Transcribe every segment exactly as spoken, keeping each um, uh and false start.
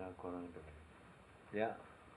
Yeah.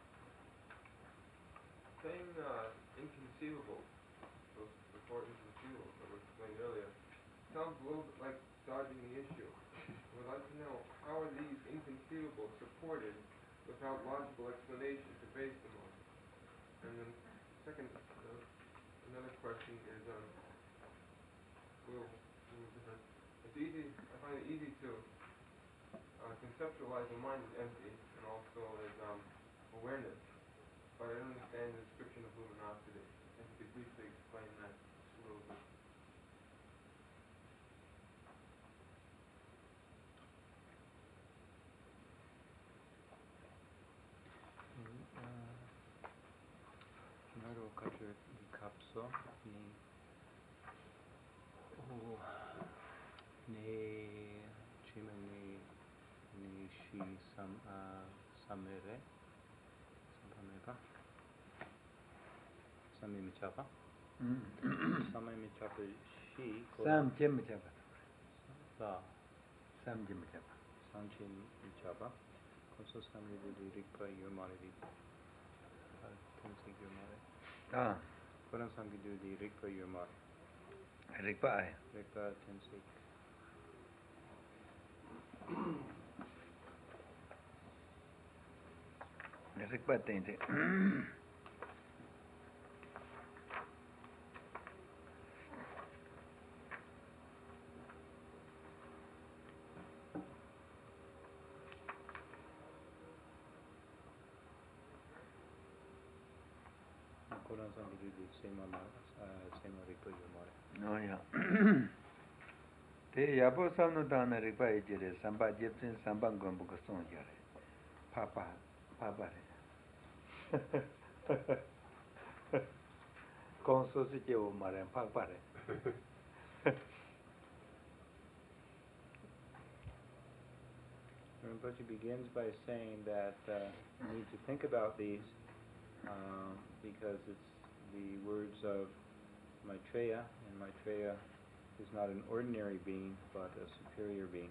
Saying uh, inconceivable, those support inconceivable that we explained earlier, sounds a little bit like dodging the issue. We'd like to know, how are these inconceivable supported without logical explanation to base them on? And then second, uh, another question is, um, we'll, we'll different. It's easy, I find it easy to uh, conceptualize the mind as empty and also as um, awareness, but I don't understand the description of luminosity. If you could briefly explain that just a little bit. Naro kacu di kapso ni oh ne chimani ni shi sam uh, samere samameba sami michapa sami michapa shi Sam Jim Michapa. sa Sam Jim Michapa. sanchi michapa koso sami di rikpa yomari di tensi yomari Ah, koran sangi di rikpa yomari Rikpa ai. rikpa tensi Rikpa tente. koran sangi di sema ma sema rikpa yomari Oh yeah. Te yabo samno dana Rikpa ai jire samba jepsin samba gombu ko song jare. Papa, papa re. Konso si je o mare papa re. Rinpoche begins by saying that uh, you need to think about these uh, because it's the words of Maitreya, and Maitreya is not an ordinary being but a superior being.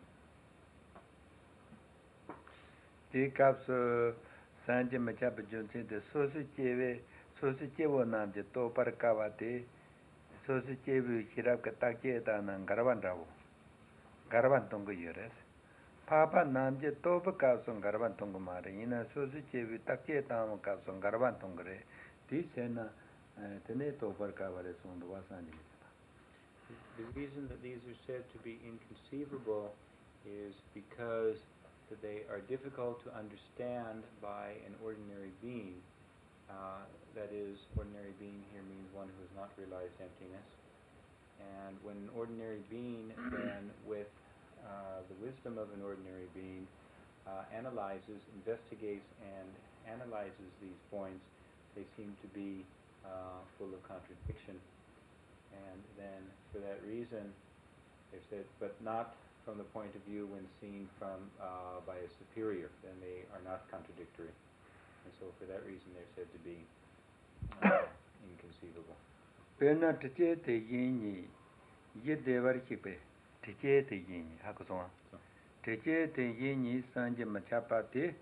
Te kapso sanje machapa junse de sosi chewe sosi chewo nam je to par kawate sosi chewe hirap ka takje ta nan garban rawo garban tong yores papa nam je to pa kapso garban tong mare ina sosi chewe takje ta mo kapso garban tong re ti sena tene to par kaware son do wasani. The reason that these are said to be inconceivable is because that they are difficult to understand by an ordinary being. Uh, that is, ordinary being here means one who has not realized emptiness. And when an ordinary being then, with uh, the wisdom of an ordinary being, uh, analyzes, investigates, and analyzes these points, they seem to be uh, full of contradiction. And then, for that reason, they said, but not from the point of view when seen from uh, by a superior, then they are not contradictory. And so for that reason they're said to be uh, inconceivable. Pena tche te yinyi ye devar kipe tche te yinyi hakuswa tche te yinyi sanje machapa te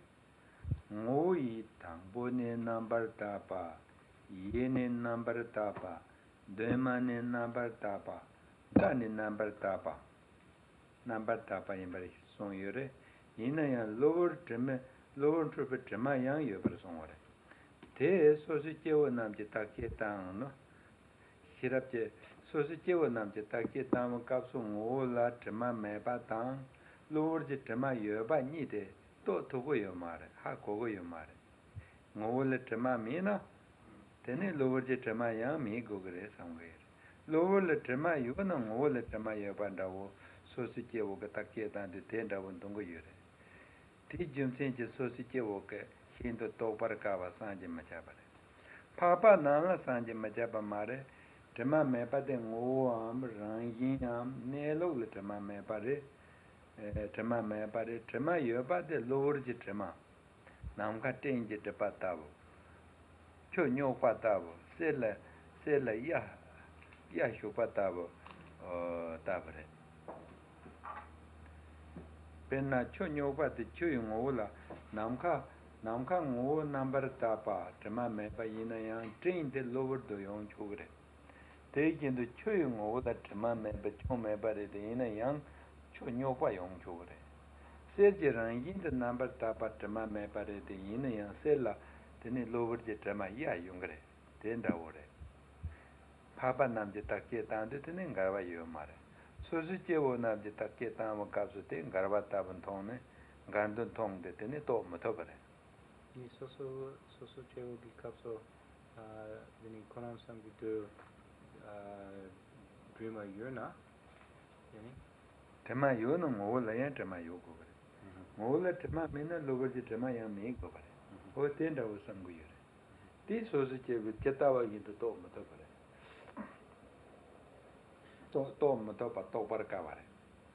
ngoi tangbo ne number tapa ye ne number tapa dema ne number tapa da ne number tapa number tapa yembari son yore ina ya lower treme lower treme trema yang yobar son ore te sosi chewo namje takye tang no hirapje sosi chewo namje takye tang kapsu ngo la trema meba tang lower je trema yoba ni de to togo yomare ha kogo yomare ngo le trema mina tene lower je trema yang mi gogre samgere lower le trema yona ngo le trema yoba ndawo sosi chewo ka takye tang de tenda won tongo yore ti jumsen je sosi chewo ke hindo to par kawa sanje machaba papa nana sanje machaba mare tema me pa de ngo am rangin am ne lo le tema me pa de tema me pa de tema yo pa de lor je tema nam ka ten je de pa ta bo cho nyo pa ta bo se le se le ya ya shu pa ta bo ta bre penna cho nyo pa de chu ngo la namka namka ngo number tapa trema me pa yina yang train de lower do yong chugre te kin do chue ngo da trema me ba chong me ba de yina yang chu nyo pa yong chugre se je ran yin de number tapa trema me pa de yina yang se la de ne lower je trema ya yong gre den da ore papa nam je ta ke ta de ne ngar ba yo mare so su je wo nam je ta ke ta ma ka su te ngar ba ta ban thong ne gandun thong de ne to ma to bare Ni soso soso cheo ki kapso dini konan sambidu drima yurna yani tema yo no mo la yan tema yo ko bare mo la tema me na lo ji tema ya me ko bare o ten da o sang gu yure ti so su che bi cheta wa yin to to ma to bare to to ma to pa to par ka bare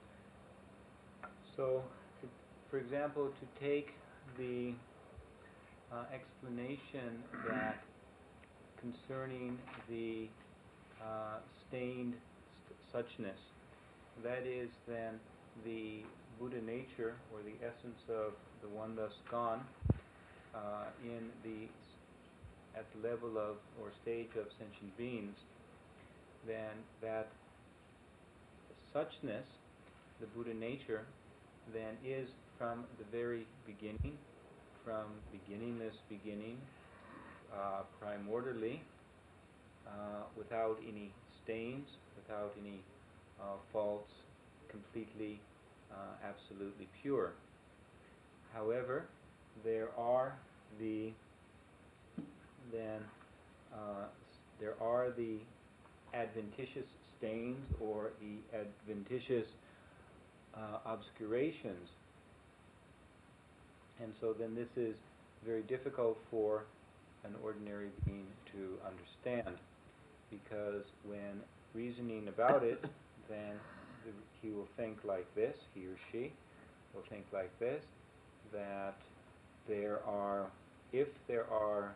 So, for example, to take the uh, explanation that concerning the uh, stained suchness, that is then the Buddha nature or the essence of the one thus gone uh, in the at the level of or stage of sentient beings, then that suchness, the Buddha nature, then is from the very beginning, from beginningless beginning, uh, primordially, uh, without any stains, without any uh, faults, completely, uh, absolutely pure. However, there are the then uh, there are the adventitious stains or the adventitious uh, obscurations, and so then this is very difficult for an ordinary being to understand, because when reasoning about it, then the, he will think like this, he or she will think like this, that there are, if there are,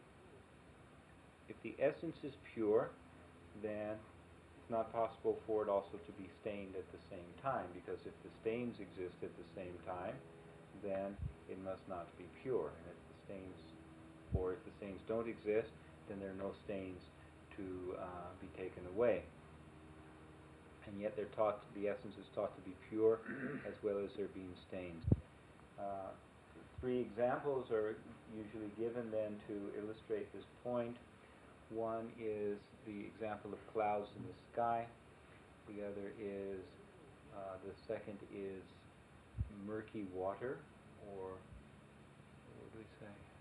if the essence is pure, then it's not possible for it also to be stained at the same time, because if the stains exist at the same time, then it must not be pure. And if the stains, or if the stains don't exist, then there are no stains to uh, be taken away. And yet they're taught, the essence is taught to be pure as well as there being stains. Uh, three examples are usually given then to illustrate this point. One is the example of clouds in the sky. The other is, uh, the second is murky water, or what do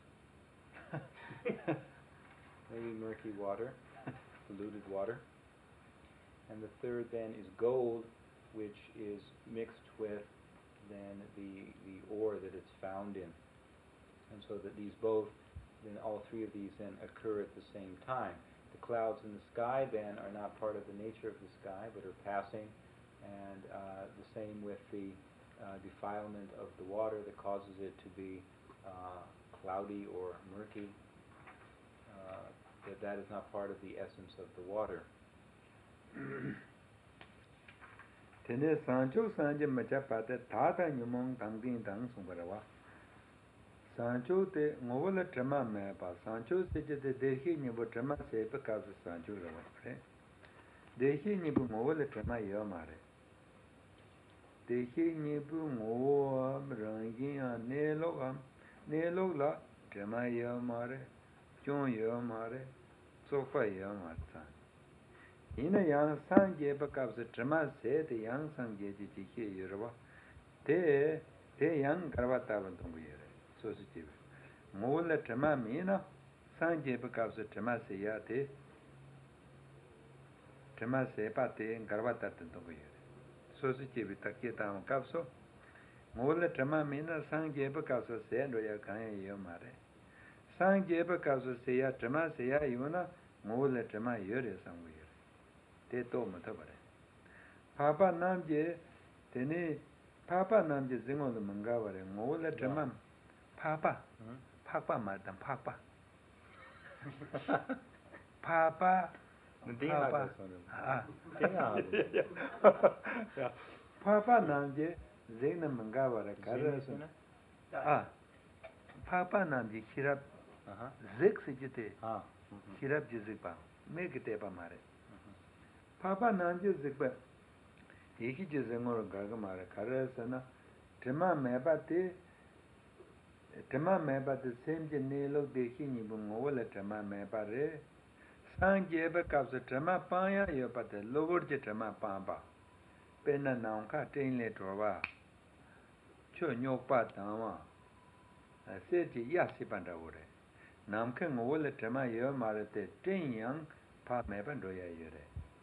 we say? Maybe murky water, polluted water. And the third then is gold, which is mixed with then the, the ore that it's found in. And so that these both, then all three of these then occur at the same time. The clouds in the sky then are not part of the nature of the sky, but are passing, and uh, the same with the uh, defilement of the water that causes it to be uh, cloudy or murky, uh, that that is not part of the essence of the water. Tene sancho sanje macha pate tata nyumong tangding tang sumbarawa. Sancho te ngola trama me pa sancho se je de dehi nibo trama se pa ka sancho rawa pre. Dehi nibo ngola trama yo mare. Dehi nibo ngo rangi ya ne lo am ne lo la trama yo mare. Chon yo mare. Sofa yo mare. Ina yang sanje pa ka trama se te yang sanje ji ji he yorwa. Te te yang karwa ta ban tong ye. So si chive. Mola trama mina sanje pa ka trama se ya te trama se pa te karwa ta tong ye. So si chive ta ke ta ka so mola trama mina sanje pa ka se ndo ya kan ye mare. Sanje pa ka se ya trama se ya yuna mola trama yore sang ye. Te to ma ta bare. Papa nam je tene papa nam je zingo de manga bare mola trama Papa, Hmm? Papa, madam, Papa. Papa, Papa. Ah, Papa, Nanje, Zena Mangavara, Kara. Ah, Papa Namji Hirab Uh-huh. Zik Sijite Ah. Mhm. Hirab Jizikpa Make it Eba Mare Papa Namji Zikpa Eki Jizangor Gagamara Karasana Tema Mebati Tema Mebati same Janelo de Hinibungola Tema Mebare Sanjeba Kapsa Tema Paya Yopata Lower Jetama Pamba Pena Nanka Tainle Trova Cho Nyopa Tama Seti Yasipanda Ure Namkan Ola Tema Yo Marate Tin Yang Pa Mebando Yure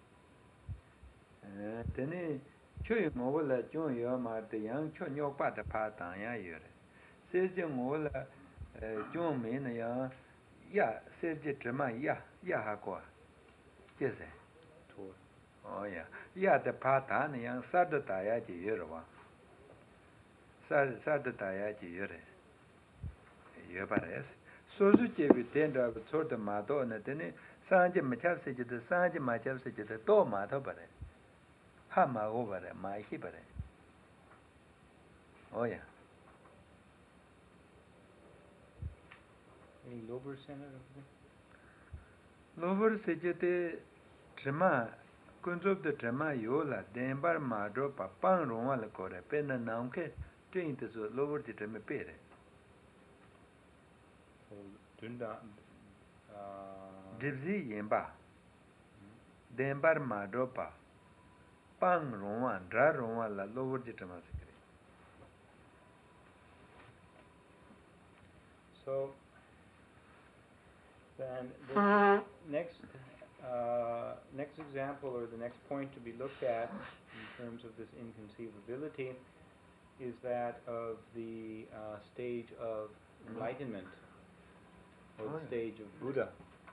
Tene Choy Mola John Yo Marte Yang Cho Nyopa the Patan Yure Says Mola John Min Ya Ya says Tema Ya Yahaqua Jesse Tour. Oh yeah Ya the Patan Yang Sadataya Yurwa Sadataya Yure Yobares Sosu Chevi tend of sort of Mato and then Sanja Machap said the Sanja Machap said the To Mato Bare Hama over my Hibare. Oh yeah. Any lower center? Lover Sejete Trema Kunzop the Trema Yola, Dembar Madro Papan Romal Core, Pena Namke, Taint is lower the Treme Pere. So Dunda. Uh, Dibzi Yemba Dembar Madropa Pang Roman, Dra Roman la lower the Trema. So then the next uh, next example, or the next point to be looked at in terms of this inconceivability, is that of the uh, stage of enlightenment, or the stage of Buddha.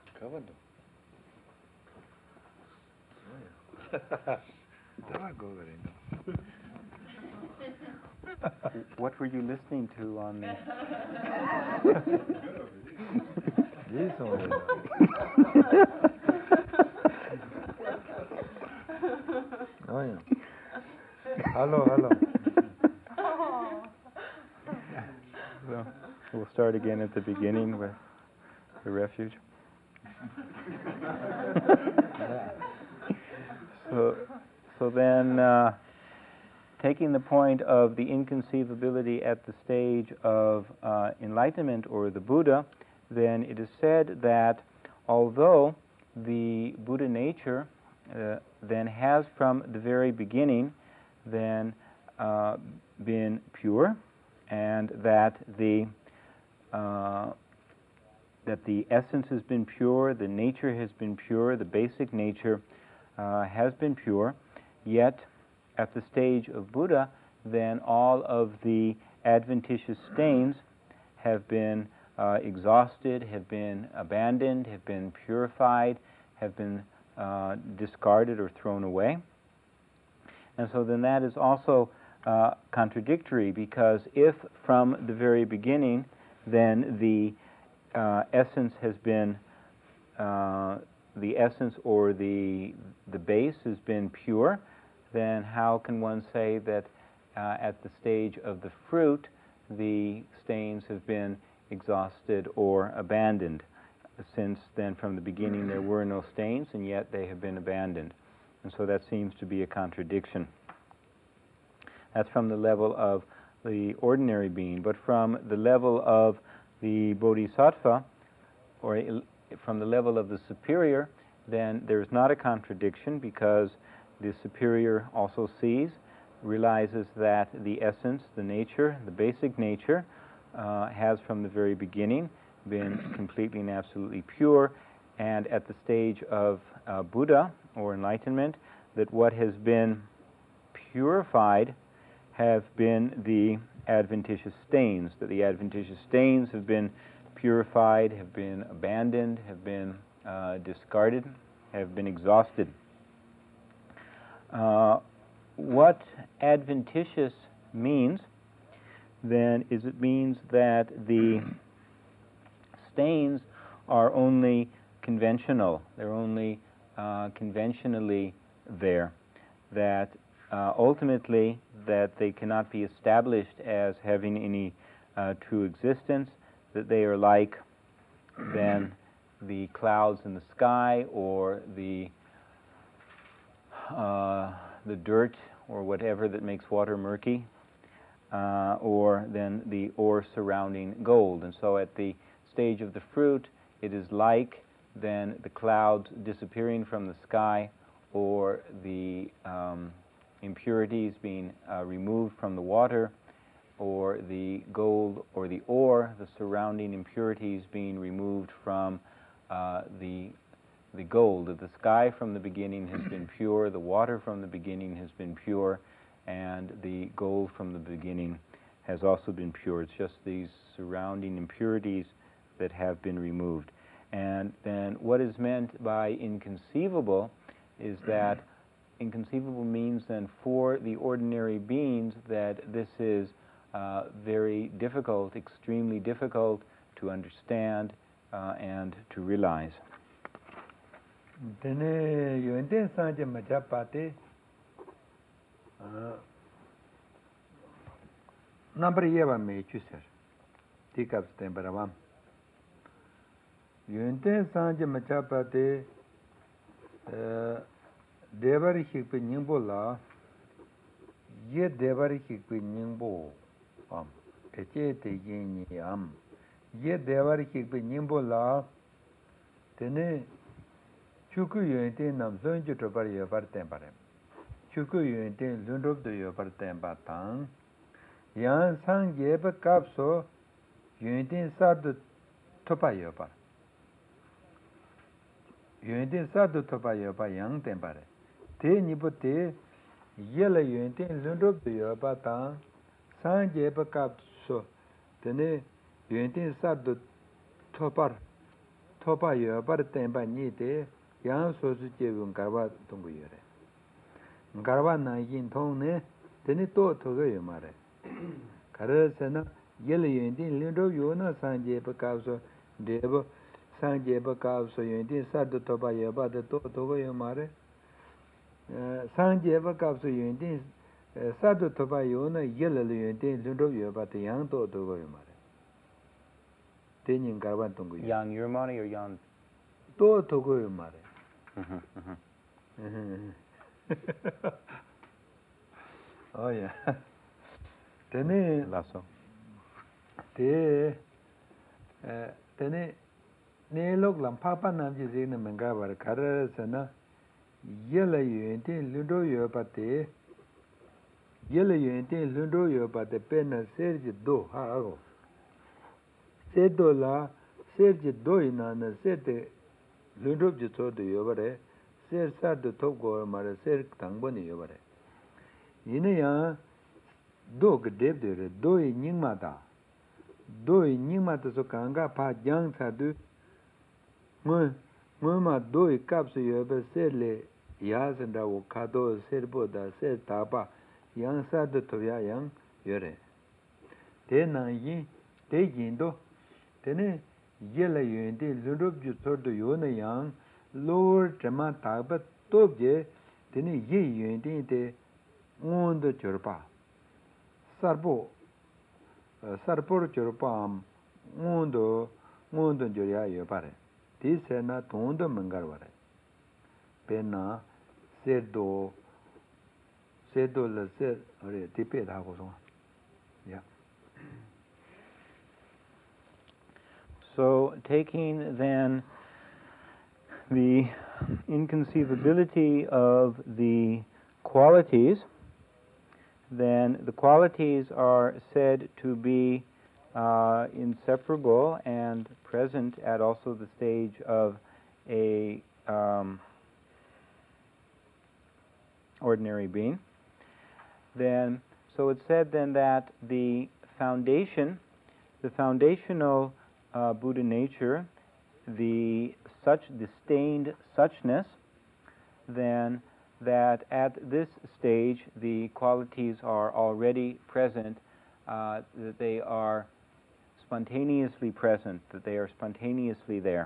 What were you listening to on the? This one. Oh yeah. Hello, hello. So we'll start again at the beginning with the refuge. so, so then, uh, taking the point of the inconceivability at the stage of uh, enlightenment, or the Buddha, then it is said that although the Buddha nature uh, then has from the very beginning then uh, been pure, and that the uh, that the essence has been pure, the nature has been pure, the basic nature uh, has been pure, yet at the stage of Buddha, then all of the adventitious stains have been uh, exhausted, have been abandoned, have been purified, have been uh, discarded or thrown away. And so then that is also uh, contradictory, because if from the very beginning then the uh, essence has been uh, the essence or the the base has been pure, then how can one say that uh, at the stage of the fruit the stains have been exhausted or abandoned, since then from the beginning there were no stains and yet they have been abandoned? And so that seems to be a contradiction. That's from the level of the ordinary being. But from the level of the bodhisattva, or from the level of the superior, then there's not a contradiction, because the superior also sees, realizes that the essence, the nature, the basic nature, uh, has from the very beginning been completely and absolutely pure, and at the stage of uh, Buddha, or enlightenment, that what has been purified have been the adventitious stains, that the adventitious stains have been purified, have been abandoned, have been uh, discarded, have been exhausted. Uh, what adventitious means, then, is it means that the stains are only conventional, they're only uh, conventionally there, that uh, ultimately that they cannot be established as having any uh, true existence, that they are like than the clouds in the sky, or the uh, the dirt or whatever that makes water murky, uh, or than the ore surrounding gold. And so at the stage of the fruit, it is like than the clouds disappearing from the sky, or the um, impurities being uh, removed from the water, or the gold or the ore, the surrounding impurities being removed from uh, the the gold. The sky from the beginning has been pure, the water from the beginning has been pure, and the gold from the beginning has also been pure. It's just these surrounding impurities that have been removed. And then what is meant by inconceivable is that inconceivable means then for the ordinary beings that this is uh, very difficult, extremely difficult to understand uh, and to realize. Tene yuente sanje majapate number yeva me chuser tikap stembaravam yuente sanje majapate devari hikpe nyingbo la ye devari hikpe nyingbo am teche te yin am ye devari hikpe nyingbo la tene chuku yuente nam sonju tobar yobar tembare chuku yuente lundrob do yobar temba tang yan sang yeba kapso yuente sardu topa yobar yuente sardu topa yobar yang tembare te nipo te yela yuente lundrob do yobar tang sang yeba kapso tene yuente sardu topar topa yobar temba ni te yang sosu jebun garwa tungu yore garwa na yin tong ne teni to toga yomare kare sena yele yendin lindo yona sanje pa kapso debo sanje pa kapso yendin sardu toba yoba de to toga yomare sanje pa kapso yendin sardu toba yona yele yendin lindo yoba de yang to toga yomare tenin garwa tungu yore Yang Yurmani or Yang? To toga yomare. Uh-huh, uh-huh. Oh yeah. Tene Lasso. Te tene ne lok lam papa nam ji zine menga bar kar sana yela yente lundo yo pate yela yente lundo yo pate pena serji do ha go se do la serji do ina na sete lundrup ji so de yobare ser sa de top go mare ser tangbo ni yobare ine ya do ge de de do yi ning ma da do yi ning ma so kanga pa jang sa du mo mo ma do yi kap so yobe ser le ya sen da wo ka do ser bo da ser ta pa yang sa de to ya yang yore de na yi de yin do tene yela yende lundrup ju sordo yona yang lower drama taba tobje tene ye yende de ondo chorpa sarbo sarpor chorpa ondo ondo jorya yopare tisena tondo mangarware pena sedo sedo la ser ore tipe da go so yeah. So, taking then the inconceivability of the qualities, then the qualities are said to be uh, inseparable and present at also the stage of a um, ordinary being. Then, so it's said then that the foundation, the foundational Uh, Buddha nature, the such disdained suchness, then that at this stage the qualities are already present, uh, that they are spontaneously present, that they are spontaneously there.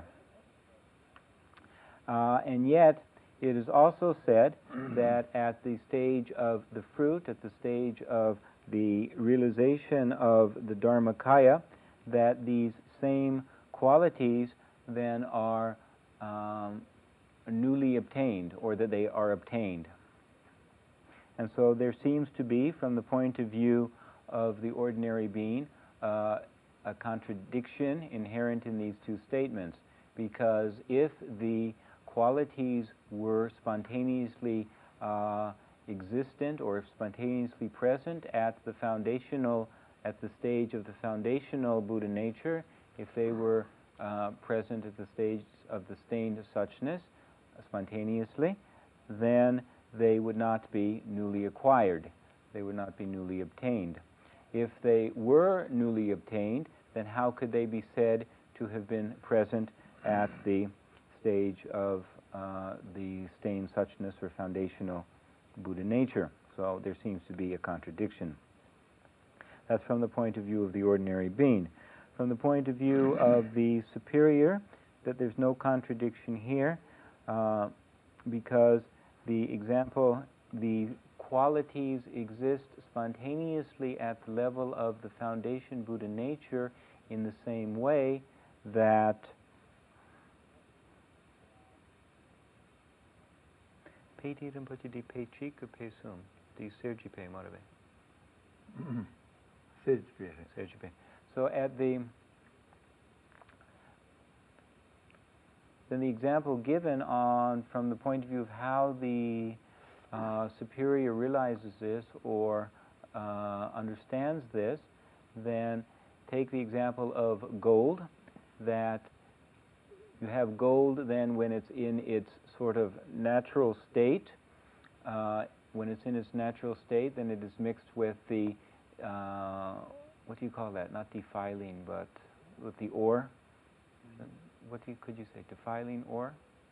Uh, and yet, it is also said that at the stage of the fruit, at the stage of the realization of the Dharmakaya, that these same qualities then are um, newly obtained, or that they are obtained. And so there seems to be, from the point of view of the ordinary being, uh, a contradiction inherent in these two statements, because if the qualities were spontaneously uh, existent or spontaneously present at the foundational, at the stage of the foundational Buddha nature, if they were uh, present at the stage of the stained suchness uh, spontaneously, then they would not be newly acquired. They would not be newly obtained. If they were newly obtained, then how could they be said to have been present at the stage of uh, the stained suchness or foundational Buddha nature? So there seems to be a contradiction. That's from the point of view of the ordinary being. From the point of view of the superior, that there's no contradiction here, uh, because the example, the qualities exist spontaneously at the level of the foundation Buddha nature in the same way that Peti Rinpoche di Pe Chik or Pe Sum? Di Serji Pe Morabe? Serji Pe. Serji Pe. So at the then the example given on from the point of view of how the uh, superior realizes this or uh, understands this, then take the example of gold, that you have gold then when it's in its sort of natural state. Uh, when it's in its natural state, then it is mixed with the, uh, what do you call that? Not defiling, but with the ore. What do you, could you say? Defiling ore?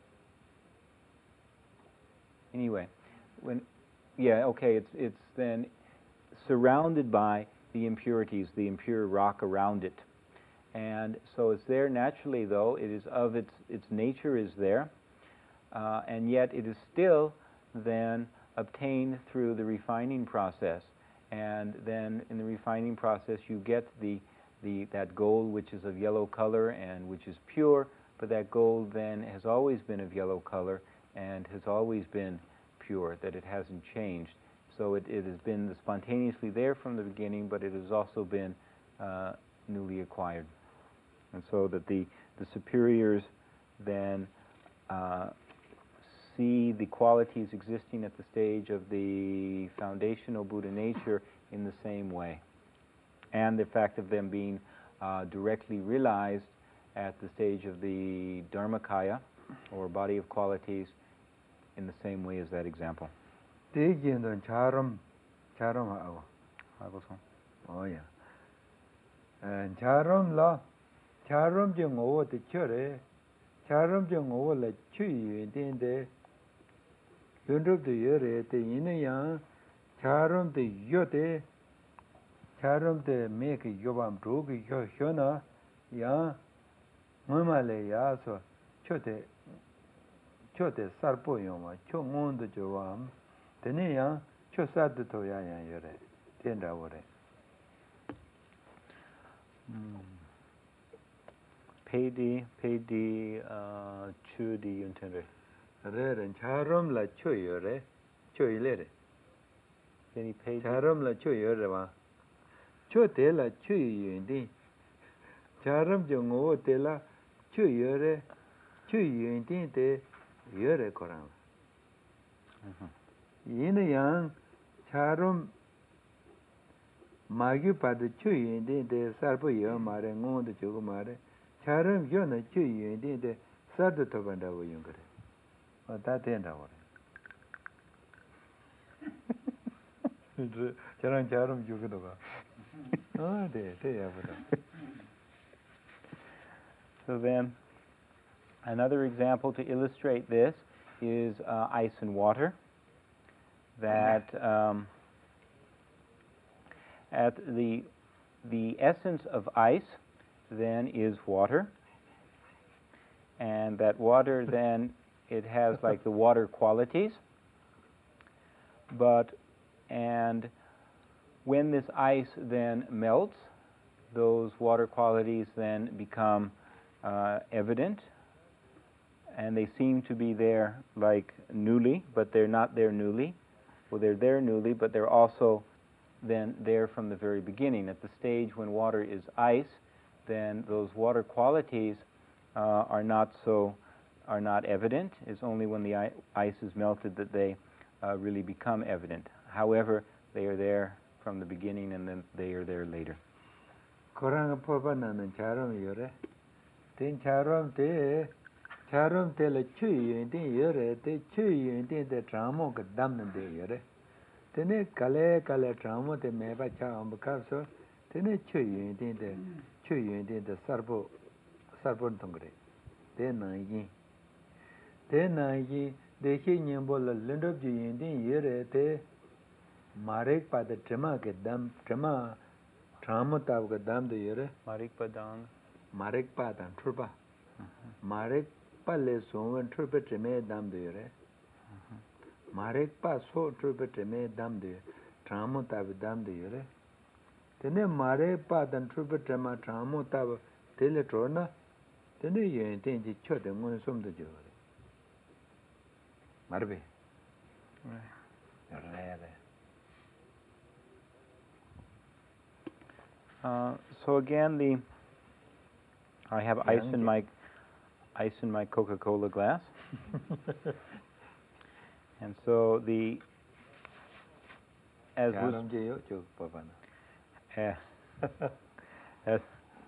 Anyway, when, yeah, okay, it's, it's then surrounded by the impurities, the impure rock around it. And so it's there naturally, though, it is of its, its nature is there, uh, and yet it is still then obtained through the refining process. And then in the refining process you get the, the, that gold which is of yellow color and which is pure, but that gold then has always been of yellow color and has always been pure, that it hasn't changed. So it, it has been spontaneously there from the beginning, but it has also been uh, newly acquired. And so that the, the superiors then uh, see the qualities existing at the stage of the foundational Buddha nature in the same way. And the fact of them being uh, directly realized at the stage of the Dharmakaya, or body of qualities, in the same way as that example. charam, charam oh yeah. And charam la, charam jeng over the chure, charam jeng over la chui, then the yundrup the yere, the inayang, charam the yote, charam the make yobam drug, yona, ya, mamale ya, so chote, chote sarpo yoma, chongon the joam, the neya, chosat the toya yere, tenda ore. Pedi, pedi, chudi yuntendre. Re and charum la choyore, choylere. Any pedi? Charum la choyore, chote la chuyi, charum jungo tela, chuyore, chuyi, de yore koran. Yin yang, charum magi pad chuyi, de sarpo yo mare, on the chugumare, charum yona chuyi, de sardo tobanda yungre. Oh, that end our. Charan charum jugadova. Oh, they, they have it. So then, another example to illustrate this is uh, ice and water. That um, at the the essence of ice then is water, and that water then it has like the water qualities, but and when this ice then melts, those water qualities then become uh, evident, and they seem to be there like newly, but they're not there newly. Well, they're there newly, but they're also then there from the very beginning. At the stage when water is ice, then those water qualities uh, are not so are not evident. It's only when the ice is melted that they uh, really become evident. However, they are there from the beginning, and then they are there later. Koranga popa nanan charam yore. Ten charam te charam te la chu yin ten yore te chu yin ten te tramo ka dam nan de yore. Tene kale kale tramo te meba cha ambakar so tene chu yin ten te chu yin ten te sarbo sarbo tongre. Te na yin. Te na yin de hi nyembo la lindop ju yin ten yore te marek pa de trama ke dam trama tramo tab ka dam de yore. Marik Padang. Marek pa dan turba. Marek pa le sowen turba treme dam de yore. Marek pa so turba treme dam de tramo tab dam de yore. Tene marek pa dan turba trema tramo tab tele trona tene yen ten ji cho de ngon som de yore. Marbe. Right. Uh, so again, the I have ice in my ice in my Coca-Cola glass, and so the as was uh, as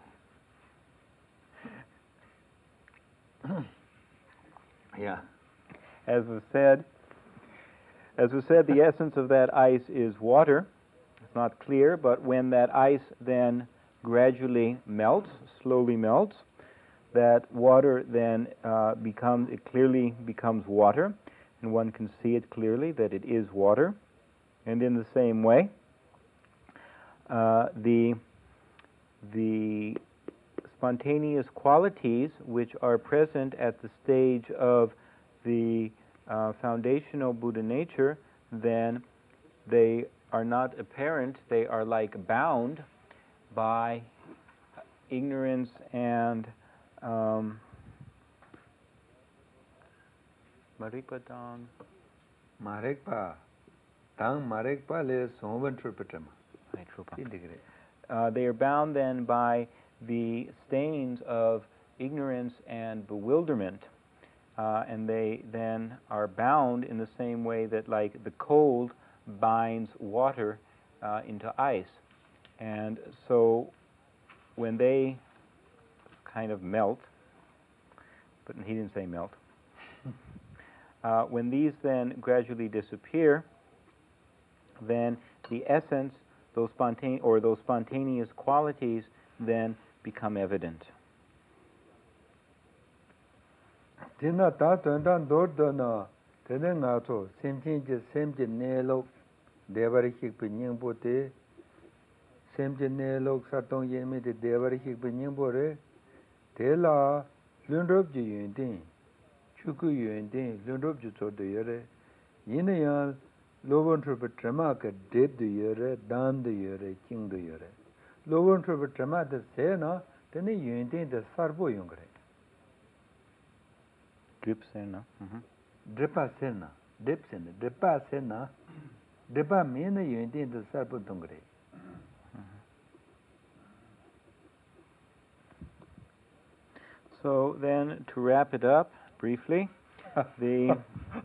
yeah, as was said, as was said, the essence of that ice is water. It's not clear, but when that ice then gradually melts, slowly melts, that water then uh, becomes, it clearly becomes water, and one can see it clearly that it is water. And in the same way, uh, the, the spontaneous qualities which are present at the stage of the uh, foundational Buddha nature, then they are not apparent, they are like bound by ignorance and um, Maripadang. Marekpa. Tang Marekpa le Sovan Trupatama. Uh, they are bound then by the stains of ignorance and bewilderment. Uh, and they then are bound in the same way that, like, the cold binds water uh, into ice. And so when they kind of melt, but he didn't say melt, uh, when these then gradually disappear, then the essence, those spontane or those spontaneous qualities then become evident. Tina ta tuan dor dona tene nga to semjin je semjin ne lo devar hik pinyang bote semjin ne lo satong yen me de devar hik pinyang bore de la lundrop ji yun din chuku yun din lundrop ji so de yere yin ya lobon trup trama ka de de yere dan de yere king de yere lobon trup trama de se na tene yun din de sarbo yung re Drip sena. Mm-hmm. Dripa sena, drip sena, dripa sena, dripa mena yun din de sarpo tongre. So then, to wrap it up briefly, the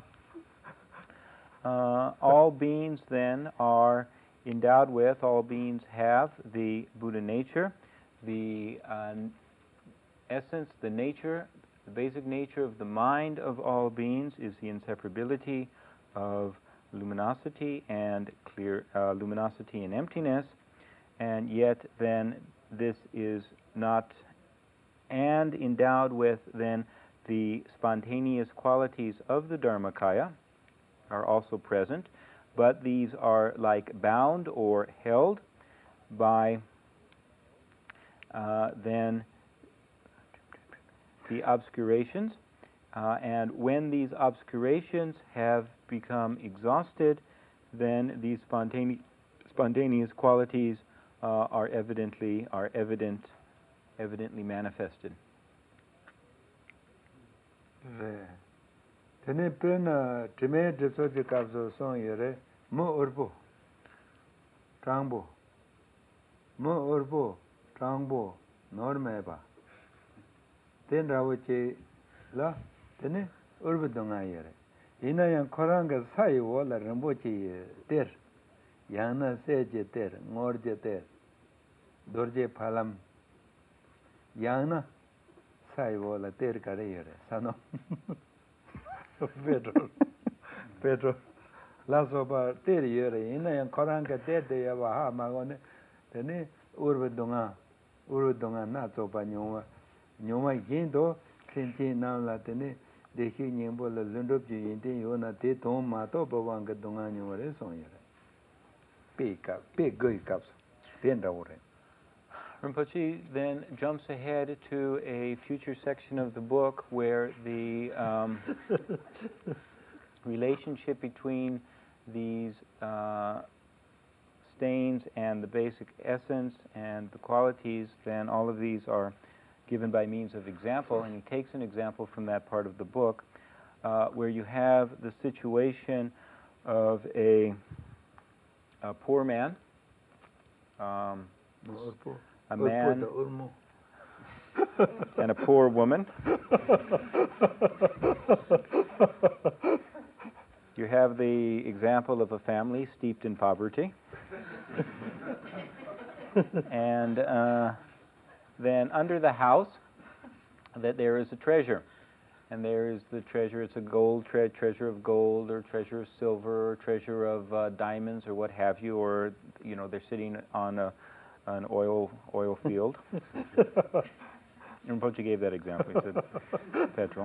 uh, all beings then are endowed with, all beings have the Buddha nature, the uh, essence, the nature. The basic nature of the mind of all beings is the inseparability of luminosity and clear uh, luminosity and emptiness, and yet then this is not, and endowed with then the spontaneous qualities of the Dharmakaya are also present, but these are like bound or held by uh, then the obscurations, uh, and when these obscurations have become exhausted, then these spontane- spontaneous qualities uh, are evidently are evident, evidently manifested. 네. Tene pena time deso de kapso son yere mo urbo trangbo mo urbo trangbo norme ba ten rawoche la tene urbo donga yere ina yang koranga sai wala rambochi ter yana seje ter ngorje ter dorje phalam yana sai wala ter kare yere sano Pedro, Pedro, la sopa ter yere ina yang koranga ter de ya ha magone tene urbe donga urbe donga na sopa nyoma nyoma yindo chinchi na la tene de shi nyembo la lundop ji yin tin yo na te ton ma to bawang ga donga nyoma re son yere pe ka pe goi kaps ten da ore. Rinpoche then jumps ahead to a future section of the book where the um, relationship between these uh, stains and the basic essence and the qualities, then all of these are given by means of example, and he takes an example from that part of the book uh, where you have the situation of a, a poor man, um, a man and a poor woman. You have the example of a family steeped in poverty. And uh, then under the house, that there is a treasure. And there is the treasure, it's a gold tre- treasure of gold, or treasure of silver, or treasure of uh, diamonds, or what have you, or, you know, they're sitting on a an oil oil field. Rinpoche gave that example. He said petrol.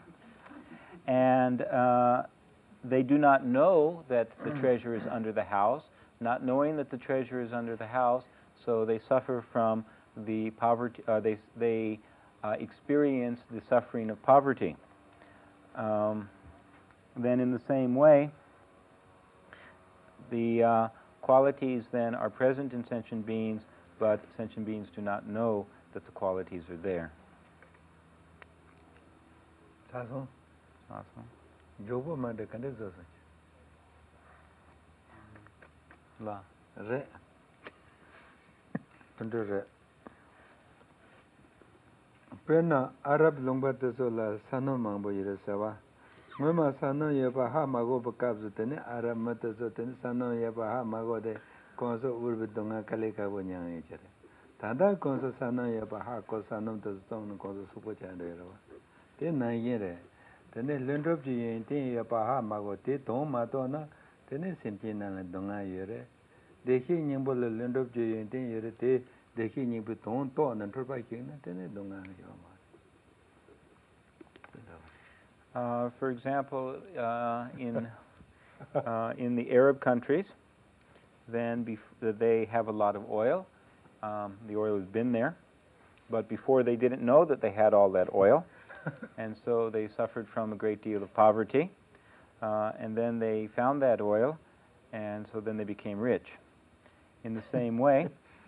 And uh, they do not know that the treasure is under the house. Not knowing that the treasure is under the house, so they suffer from the poverty. Uh, they they uh, experience the suffering of poverty. Um, then, in the same way, the uh, qualities then are present in sentient beings, but sentient beings do not know that the qualities are there. Awesome. Awesome. Jobo ma de kande zo so. La. Re. Tunde re. Pena Arab longba de so la sano mangbo yere sawa. Mama sano ye ba ha mago ba kabzu tene Arab mata so tene sano ye ba ha mago de konso urbe donga kale ka bo nyang ye chere. Tanda konso sano ye ba ha ko sano de song konso supo chan de ro. Te na ye re. Tene lendrop ji yin tin ye ba ha mago te don ma to na tene simpi na le donga ye re. De hi nyimbo le lendrop ji yin tin ye re te de hi nyimbo don to na tro ba ki na tene donga yo ma. Uh, for example, uh, in uh, in the Arab countries, then bef- they have a lot of oil. Um, the oil has been there, but before they didn't know that they had all that oil, and so they suffered from a great deal of poverty. Uh, and then they found that oil, and so then they became rich. In the same way.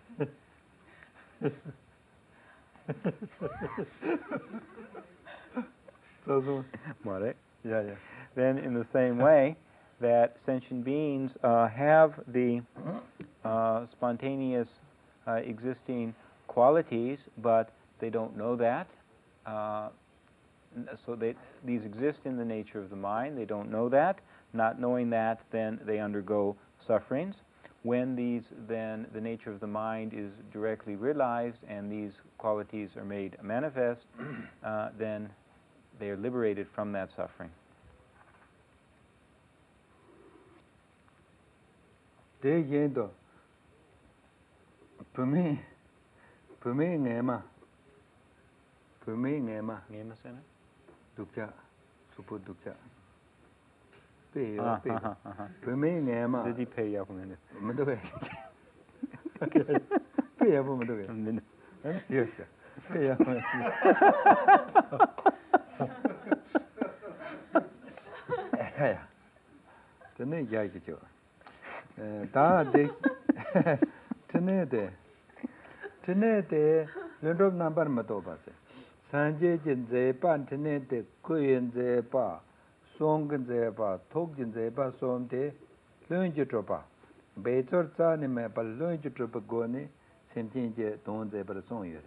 Yeah, yeah. Then, in the same way, that sentient beings uh, have the uh, spontaneous uh, existing qualities, but they don't know that. Uh, so they, these exist in the nature of the mind. They don't know that. Not knowing that, then they undergo sufferings. When these, then the nature of the mind is directly realized and these qualities are made manifest, uh, then they are liberated from that suffering. De yendo. Pumi. Pumi ngema. Pumi ngema. Ngema sena? Dukja. Supu dukja. Pe yo Ah, pe. aha, aha. Pumi ngema. Did he pay you up a minute? Mendo Pe ya po mendo A minute. Yes. Pe ya. Yeah. Tene ya ki jo. Da de tenete tenete lendrop number mato base sanje jin ze pan tenete kuyen ze pa song ze pa thok jin ze pa som te lönje tropa betor cha ne me pa lönje tropa go ne semtin je don ze par song yore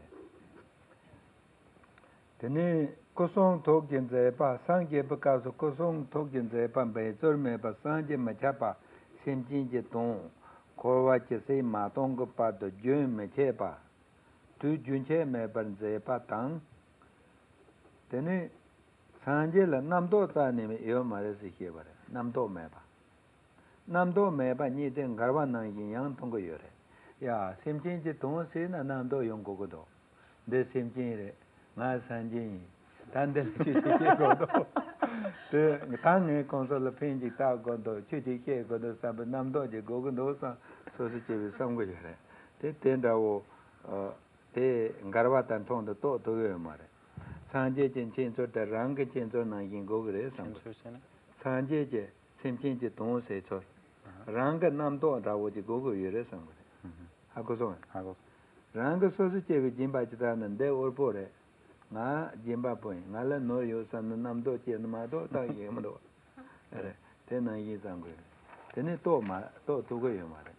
tene kosong thok jin ze pa sanje pa ka so kosong thok jin ze pa betor me pa sanje ma cha pa semtin je don korwa che se ma tong ko pa do jun me che pa tu jun che me ban ze pa tang tene sanje la nam do ta ne me yo ma re si che ba re nam do me ba nam do me ba ni den garwa na yin yang tong ko yo re ya sim chin je dong se na nam do yong go go do de sim chin re nga sanje dan de chi chi che go do de tang ne kon so le pin ji ta go do chi chi che go do sa ba nam do je go go do sa so se che sam go yo re te ten da wo te garwa tan thong do to to yo ma re sanje chen chen so da rang ge chen so na yin go re sam sanje je sim chin je dong se so rang ge nam do da wo je go go yo re sam go ha go so ha go rang ge so se che ge jin ba chi da nan de or po re nga jin ba po nga la no yo san nam do che ma do ta ye ma do re te na yi sam go te ne to ma to to go yo ma re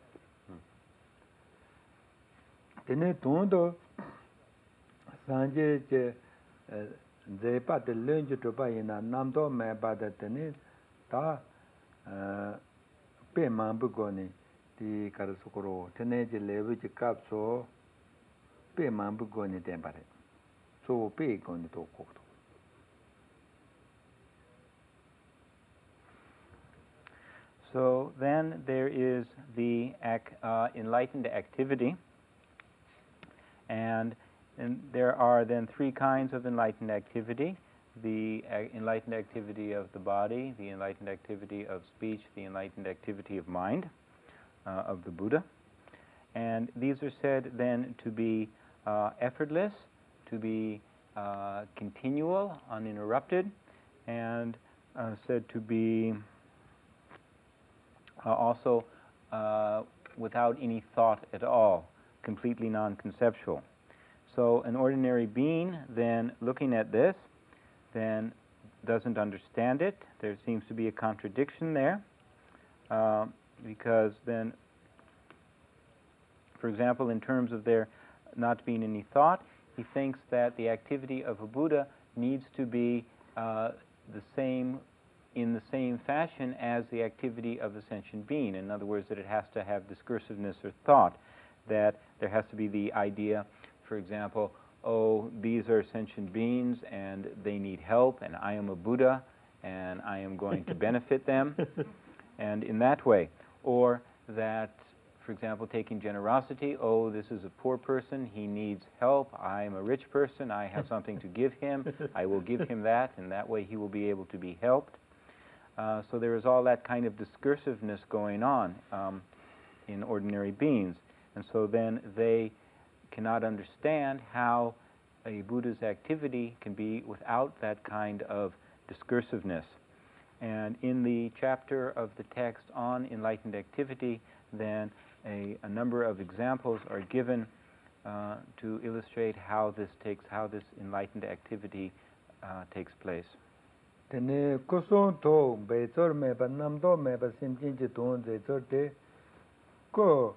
te ne to do sanje je ze pa de lönje to pa ina nam do me ba de tene ta pe ma bu go ni ti kar su ko tene je le bu je kap so pe ma bu go ni den ba re so pe go ni to ko to So then there is the ac- uh, enlightened activity, and And there are then three kinds of enlightened activity: the uh, enlightened activity of the body, the enlightened activity of speech, the enlightened activity of mind, uh, of the Buddha. And these are said then to be uh, effortless, to be uh, continual, uninterrupted, and uh, said to be uh, also uh, without any thought at all, completely non-conceptual. So an ordinary being then looking at this then doesn't understand it. There seems to be a contradiction there uh, because then, for example, in terms of there not being any thought, he thinks that the activity of a Buddha needs to be uh, the same, in the same fashion as the activity of a sentient being. In other words, that it has to have discursiveness or thought, that there has to be the idea, for example, oh, these are sentient beings and they need help, and I am a Buddha and I am going to benefit them, and in that way. Or that, for example, taking generosity, oh, this is a poor person, he needs help, I am a rich person, I have something to give him, I will give him that, and that way he will be able to be helped. Uh, so there is all that kind of discursiveness going on um, in ordinary beings. And so then they cannot understand how a Buddha's activity can be without that kind of discursiveness. And in the chapter of the text on enlightened activity, then a, a number of examples are given uh, to illustrate how this takes, how this enlightened activity uh, takes place. Tene kusung to beizor meba namdo meba simjin ji don zeizor te ko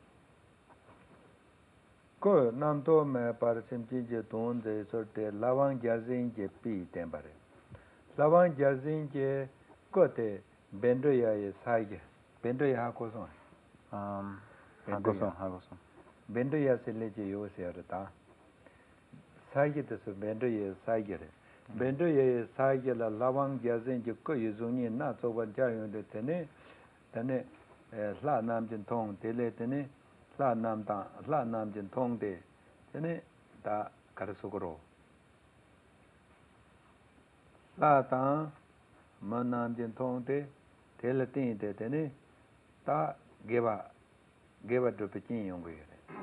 ko namdo meba simjin ji don zeizor te lawang jazin je pi tembare lawang jazin je ko te bendo ya ye saige bendo ya kusung um hagoson hagoson bendo ya sele je yo se arta saige te so bendo ye saige re bendo ye saige la lawang jazin je ko yuzuni na so ban ja yon de tene tene la nam jin tong de le tene la nam da la nam jin tong de tene da kar sugro la ta ma nam jin tong de de le tin de tene ta geba geba do pechin yong ge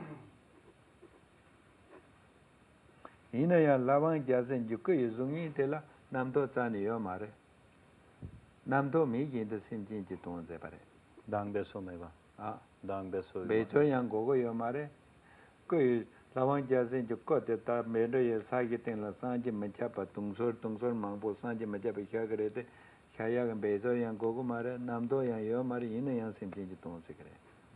ina ya lawang jasen ju ko yuzungi de la namdo tsani yo mare namdo mi yin de sim jin ji tong ze pare dang de so meba Ah, dang beso. Beso yang gogo yo mare. Ko lawang jasen jo ko te ta mendo ye sagi ten la sanje mechapa tungsor tungsor mangpo sanje mechapa kya kare te kya ga beso yang gogo mare namdo yang yo mare yin yang simchin ji tong se kare.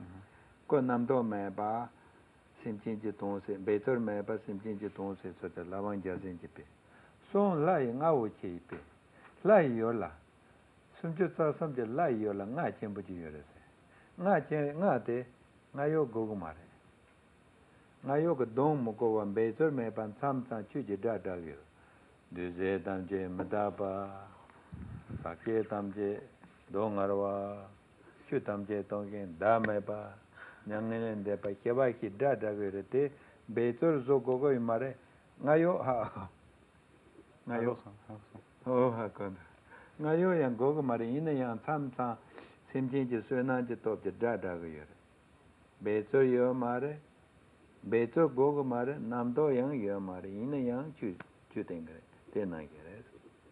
Ko namdo me ba simchin ji tong se beso me ba simchin ji tong se so te lawang jasen ji pe. Son lai nga wo che pe. Lai yo la. Sumche sa samje lai yo la nga chen bu ji yo re se. Nga chen nga te nga yo gogo mare. Nga yo ka dong mo ko wan beso me ban sam sam chu ji da da ge. De ze tam je mada ba. Sa ke tam je dong arwa. Chu tam je tong gen da me ba. Nyang ne de pa ke ba ki da da ge re te beso zo go go mare. Nga yo ha. Nga yo oh ha kon. Nga yo yang go go mare yin yang sam sam sim jin ji su na ji top je da da ge ye. Beso yo mare. Beto gogo mare namdo yang yo mare yin yang chu chu tengre tena gere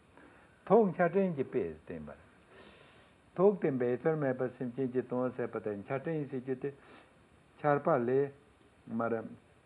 thong chaten ji pe temba thok tem beto me pa sim chi ji ton se paten chaten si ji te charpa le mare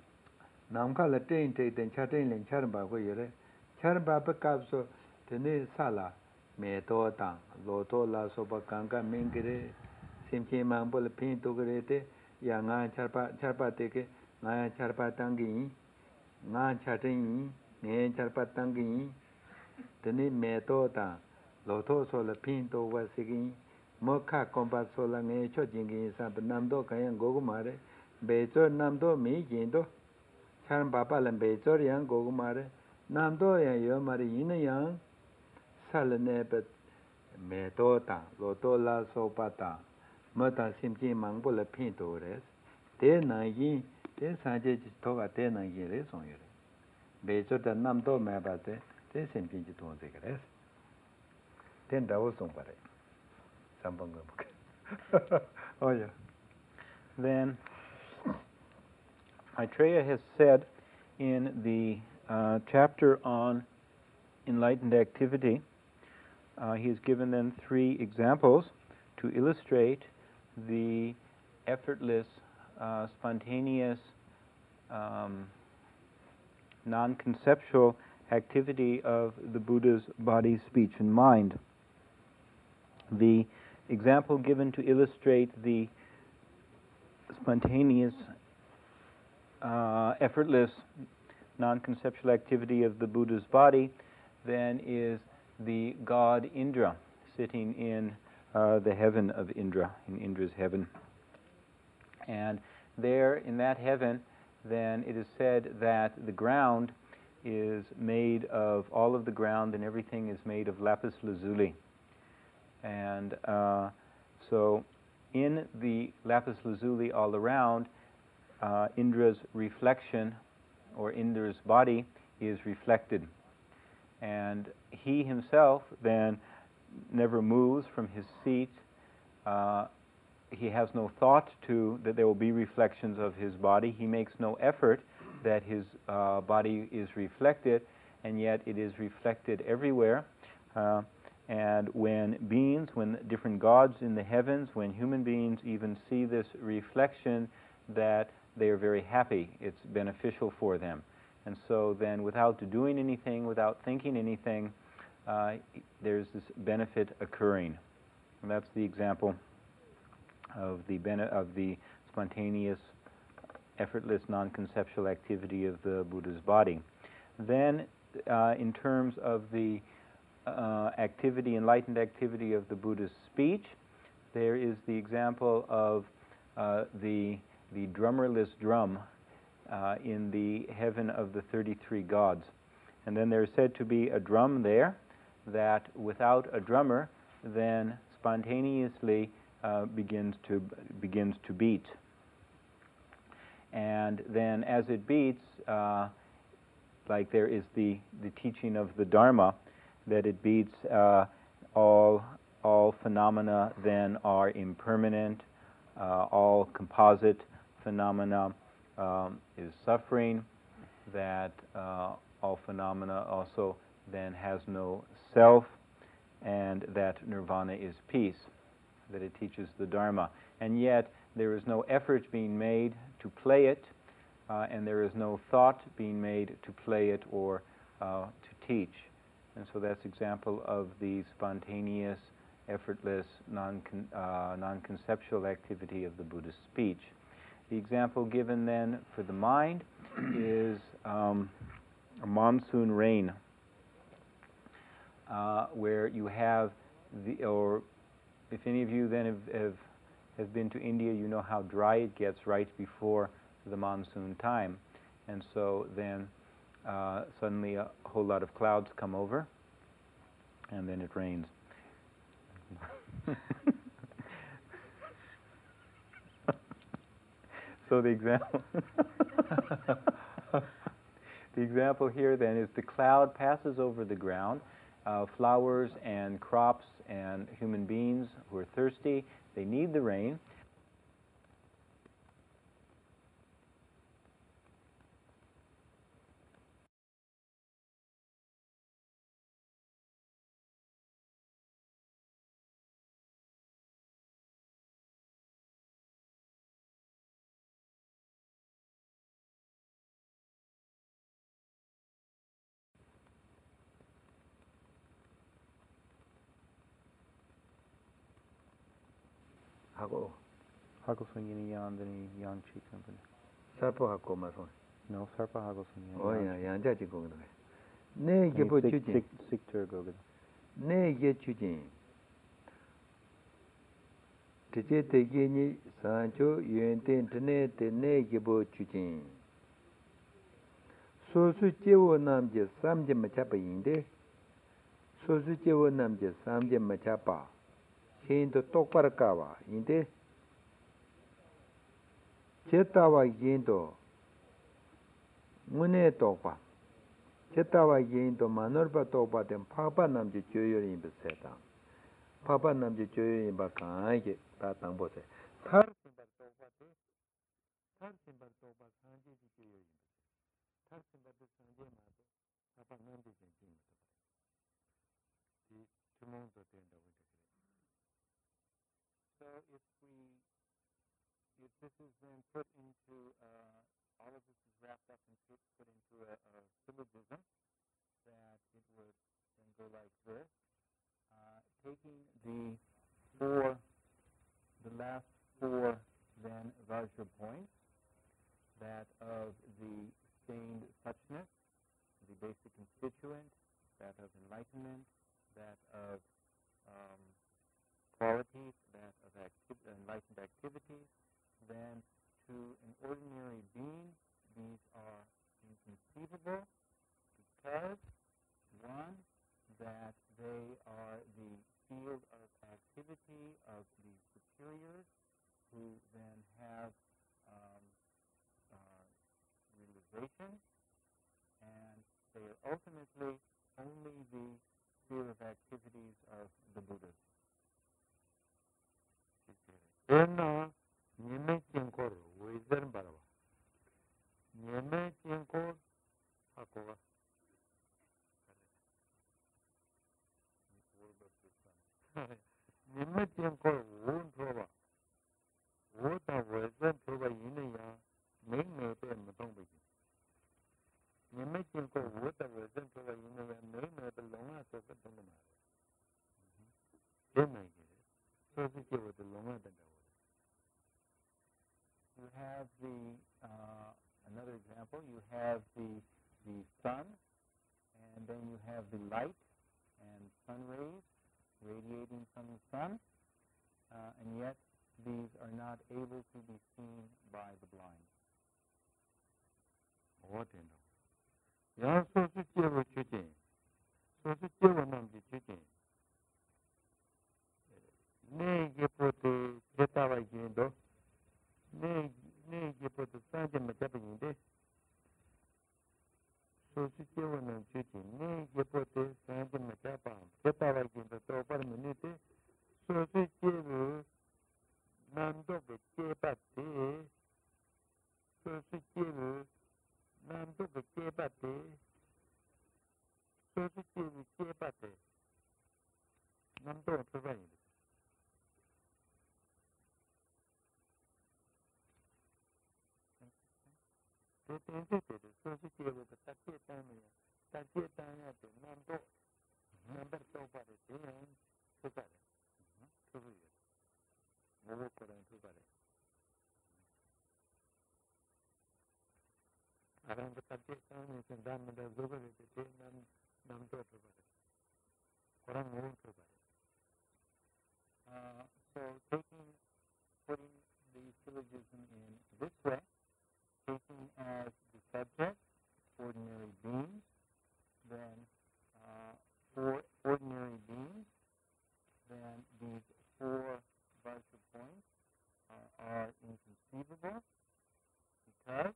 nam ka le ten te ten chaten len char ba go yere char ba pa ka so tene sala me to ta lo to la so ba kan ka min gere sim chi mang bol pin to gere te ya nga charpa charpa te ke nga charpa tangi nga chatin ne charpa tangi tene me to ta lo to so la pin to wa sigi mo kha kompa so la nge cho jing gi sa nam do ka yang go go mare be cho nam do mi jin do chan ba pa lan be cho yang go go mare nam do ya yo mare yin yang sa le ne be me to ta lo to la so pa ta mo ta sim ji mang bo la pin to re te na yin te sanje ji toga te na ye re song ye re be cho da nam do me ba te te sim pin ji tong se kare ten da wo song pare sambang go oh yeah. Then Maitreya has said in the uh, chapter on enlightened activity, uh, he has given them three examples to illustrate the effortless, uh, spontaneous, um, non-conceptual activity of the Buddha's body, speech, and mind. The example given to illustrate the spontaneous, uh, effortless, non-conceptual activity of the Buddha's body then is the god Indra sitting in uh, the heaven of Indra, in Indra's heaven. And there in that heaven, then it is said that the ground is made of, all of the ground and everything is made of lapis lazuli. And uh, so in the lapis lazuli all around, uh, Indra's reflection, or Indra's body, is reflected. And he himself then never moves from his seat. Uh, he has no thought to that there will be reflections of his body. He makes no effort that his uh, body is reflected, and yet it is reflected everywhere. Uh, and when beings, when different gods in the heavens, when human beings even see this reflection, that they are very happy. It's beneficial for them. And so then without doing anything, without thinking anything, uh, there's this benefit occurring. And that's the example of the bene- of the spontaneous, effortless, non-conceptual activity of the Buddha's body. Then, uh, in terms of the uh, activity, enlightened activity of the Buddha's speech, there is the example of uh, the the drummerless drum uh, in the heaven of the thirty-three gods. And then there's said to be a drum there that without a drummer then spontaneously uh, begins to begins to beat. And then as it beats, uh, like there is the, the teaching of the Dharma, that it beats, uh, all all phenomena then are impermanent, uh, all composite phenomena um, is suffering, that uh, all phenomena also then has no self, and that nirvana is peace, that it teaches the Dharma. And yet there is no effort being made to play it, uh, and there is no thought being made to play it or uh, to teach. And so that's example of the spontaneous, effortless, non uh, non-conceptual activity of the Buddha's speech. The example given then for the mind is um, a monsoon rain, uh, where you have the, or if any of you then have, have, have been to India, you know how dry it gets right before the monsoon time. And so then uh, suddenly a whole lot of clouds come over, and then it rains. So the example, the example here then is the cloud passes over the ground. Uh, flowers and crops and human beings who are thirsty, they need the rain. 하고 하고 성인이 양들이 양치 company. 살포하고 마소. No, sarpa 하고 성인이. 오야 양자지 거기다. 네 이게 뭐 주지. 식터 거기다. 네 이게 주지. 대제 대기니 산초 유엔된 드네 드네 이게 뭐 주지. 소수 제워 남제 삼제 마차바인데 소수 제워 남제 삼제 마차바 힌도 똑바로 까와 인데 제타와 인도 문에 똑바 제타와 인도 마너바 똑바된 파파 남제 조여인 베세다 파파 남제 조여인 바카게 다 당보세 타르심바 똑바데 타르심바 똑바 산제 조여인 타르심바 산제 마도 파파 남제 조여인 이 주문도 된다고. So if we, if this is then put into, uh, all of this is wrapped up and put, put into a, a syllogism, that it would then go like this, uh, taking the four, the last four then Vajra points, that of the stained suchness, the basic constituent, that of enlightenment, that of um, qualities, that of acti enlightened activities, then to an ordinary being, these are inconceivable because, one, that they are the field of activity of the superiors who then have um, uh, realization, and they are ultimately only the sphere of activities of the Buddhas. Ena nyeme tinkor wizern barwa. Nyeme tinkor hakoga. Nyeme tinkor won proba. Wota wizern proba yine ya me me pe mutong biji. Nyeme tinkor wota wizern proba yine ya me me pe longa so pe tonga ma. Ena ge. So se ke wo de longa da. You have the, uh, another example, you have the, the sun, and then you have the light and sun rays radiating from the sun, uh, and yet these are not able to be seen by the blind. What in the? Yeah, so to cheer chutin. So to cheer namji chutin. Ne yepote jetawa yendo. Ne ne yepote sanje machapa yinde. So to cheer nam chutin. Ne yepote sanje machapa. Jetawa yendo to par minute. So to cheer nando be chepate. So to cheer nando be chepate. So to cheer chepate. Nando to vayin. Uh, so taking, putting the syllogism in this way, taking as the subject ordinary beings, then uh, for ordinary beings, then these four Varsha points uh, are inconceivable because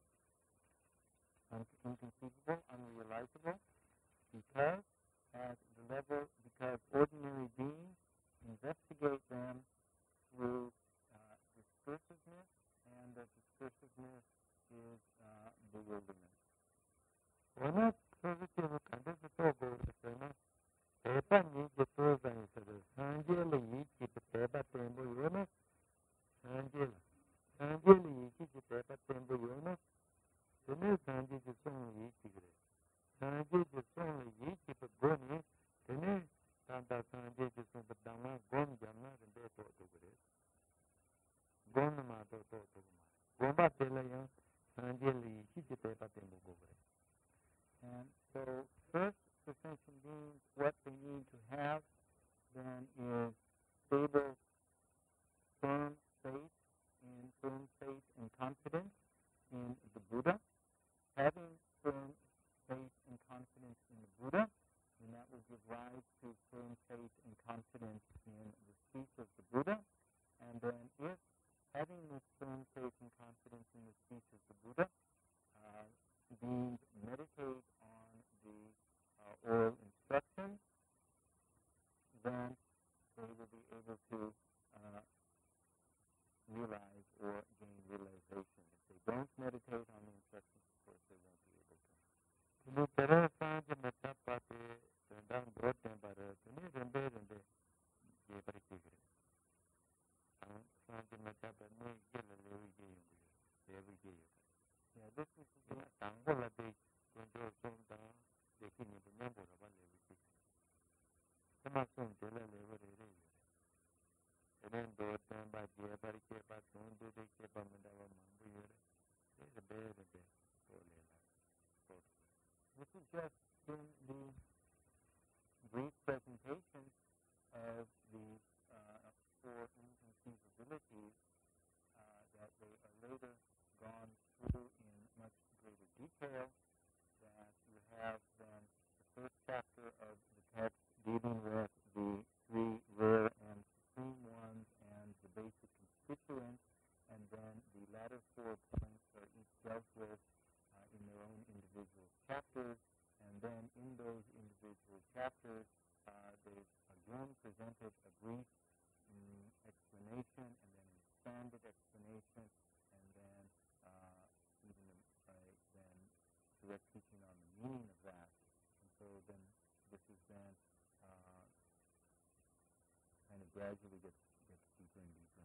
un- inconceivable, unrealizable, because at the level, because ordinary beings investigate them through uh, discursiveness, and that discursiveness is uh, bewilderment. When positive condition Epa ni je proza ni sada sanjela yi ki pepa tembo yona sanjela sanjela yi ki pepa tembo yona tene sanje je song yi ki gre sanje je song yi ki pe goni tene tanda sanje je song pe dama gon jamna de to to gre gon ma to to to ma gomba tela ya sanjela yi ki pepa tembo go gre. And so first for sentient beings, what they need to have then is stable, firm faith in firm faith and confidence in the Buddha. Having firm faith and confidence in the Buddha, and that will give rise to firm faith and confidence in the speech of the Buddha. And then if having this firm faith and confidence in the speech of the Buddha, uh, beings meditate on the uh, oral instruction, then they will be able to uh, realize or gain realization. If they don't meditate on the instructions, of course, they won't be able to. Tunu tera sanje mata pate tendang broten bare tunu rembe rembe je pare kigre. Sanje mata pate ne gele lewi je yungu lewi je yungu. Yeah, this is the Angola de Gondor Sonda, the king of the member of a levi. Some are soon to learn over the radio. And then do it down by the Abarike, but don't do the Kepamadawa Mambu. There's a bear in there. This is just in the brief presentation of the uh, four inconceivabilities uh, that they are later gone through in much greater detail, that you have then the first chapter of the text dealing with the three rare and supreme ones and the basic constituents, and then the latter four points are each dealt with uh, in their own individual chapters, and then in those individual chapters uh, they've again presented a brief um, explanation and then an expanded explanation, and then uh, even uh, then direct teaching on the meaning of that. And so then this is then uh, kind of gradually gets, gets deeper and deeper.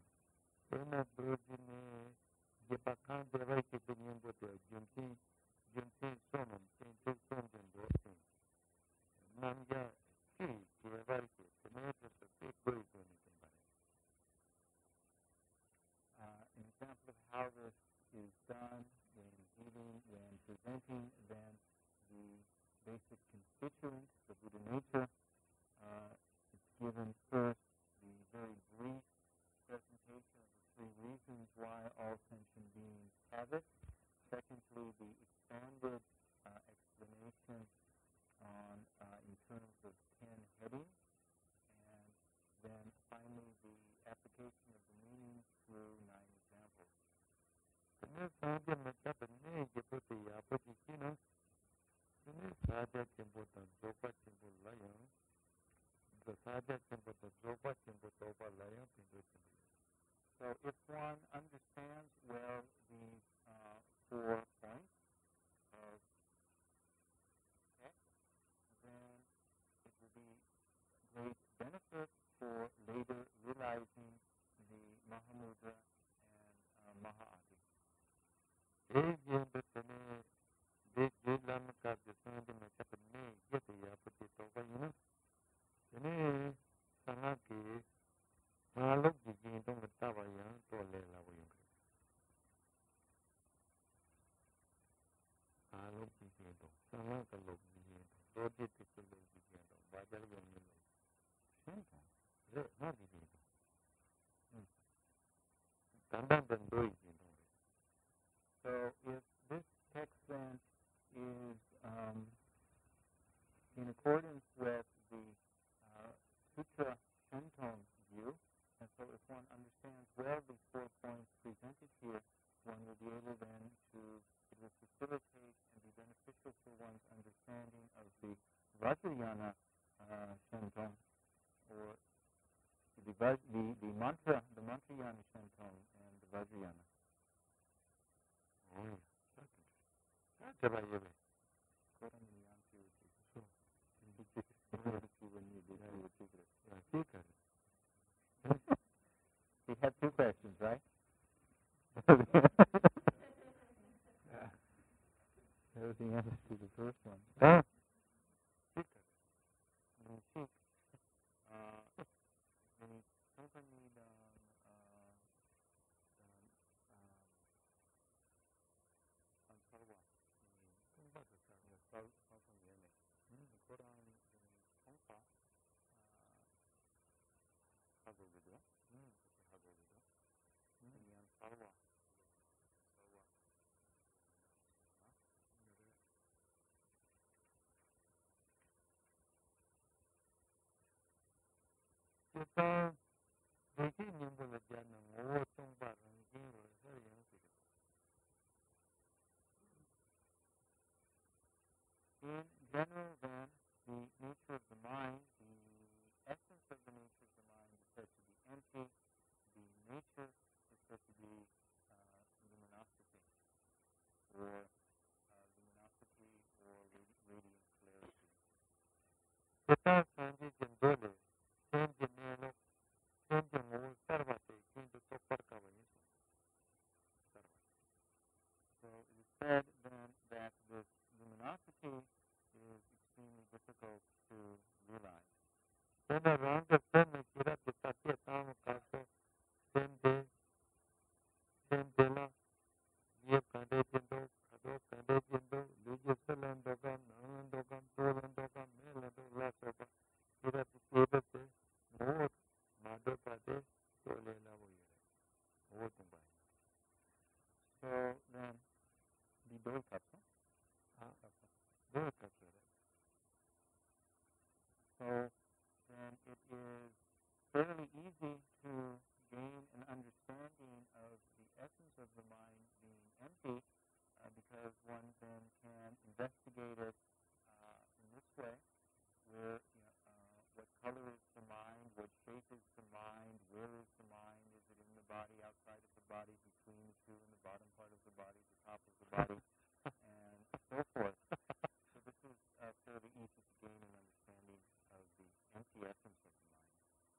Uh, an example of how this is done when reading, when presenting then the basic constituents, the Buddha nature. Uh, it's given first the very brief presentation of the three reasons why all sentient beings have it. Secondly, the expanded uh, explanation on uh, in terms of ten headings, and then finally the application of the meaning through nine examples. So if one understands well these uh, four points of text, then it will be great benefit for later realizing the Mahamudra and uh, Mahaati. viviendo, sama kalau viviendo, dodi tikulu viviendo, badal viviendo. Sento, re, no viviendo. Tandan dando viviendo. So if this text then is um, in accordance with the uh, Sutra Shenton view, and so if one understands well the four points presented here, one will be able then to, it will facilitate and be beneficial for one's understanding of the Vajrayana uh, Shenton, or the, the, the mantra, the Mantrayana Shenton and the Vajrayana. Oh, yeah. That's interesting. He had two questions, right? That was the answer to the first one. Huh? Kita bikin yang boleh jangan ngotong barang gini saya yang tidak. In general, then, the nature of the mind, the essence of the nature of the mind is said to be empty. The nature is said to be uh, luminosity, or uh, luminosity, or radi- radiant clarity. Kita sanji jendole, sanji nelo, sanji mo sarvate, kintu topar kawani. So it is said then that this luminosity is extremely difficult to realize. Then around the sun, I get up to Satya Tama Kaso, then they, then they la, ye kande jendo, kado kande jendo, lije selandogan, nalandogan, tolandogan, melandogan, lasogan, get up to Sebate, more, mado pade, tole la voyere, otumbai. So then, the door kapsa, ah, kapsa, door kapsa. So then it is fairly easy to gain an understanding of the essence of the mind being empty, uh, because one then can investigate it uh, in this way, where you know, uh, what color is the mind, what shape is the mind, where is the mind, is it in the body, outside of the body, between the two, in the bottom part of the body, the top of the body, and so forth. So this is uh, fairly easy to gain an understanding of the empty essence of the mind.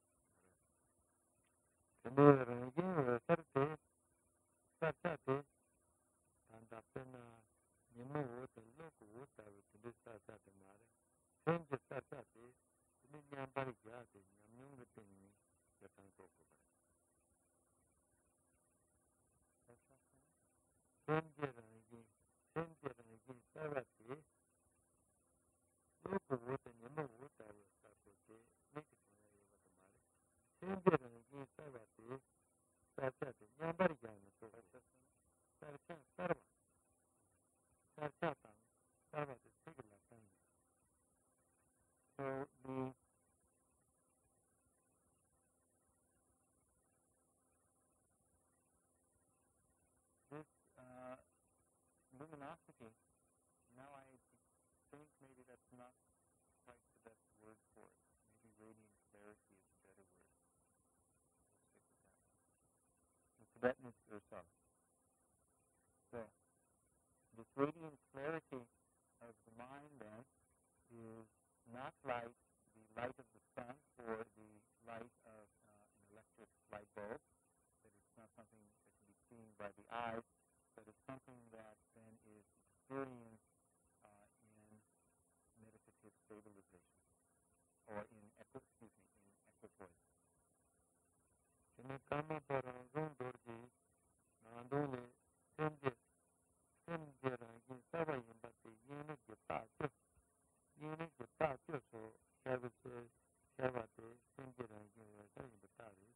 So the this uh, luminosity, now I think maybe that's not quite the best word for it. Maybe radiant clarity is a better word. We'll stick with that. The Tibetans or so. So this radiant clarity of the mind then is not like the light of the sun or the light of uh, an electric light bulb. That it's not something that can be seen by the eye, but it's something that then is experienced uh, in meditative stabilization, or in equi- excuse me, in equipoise. Kama para dorji, nandole, senje, tenjerangin sabayin bati yini gitacho yini gitacho so shabase shabate tenjerangin wasayin batari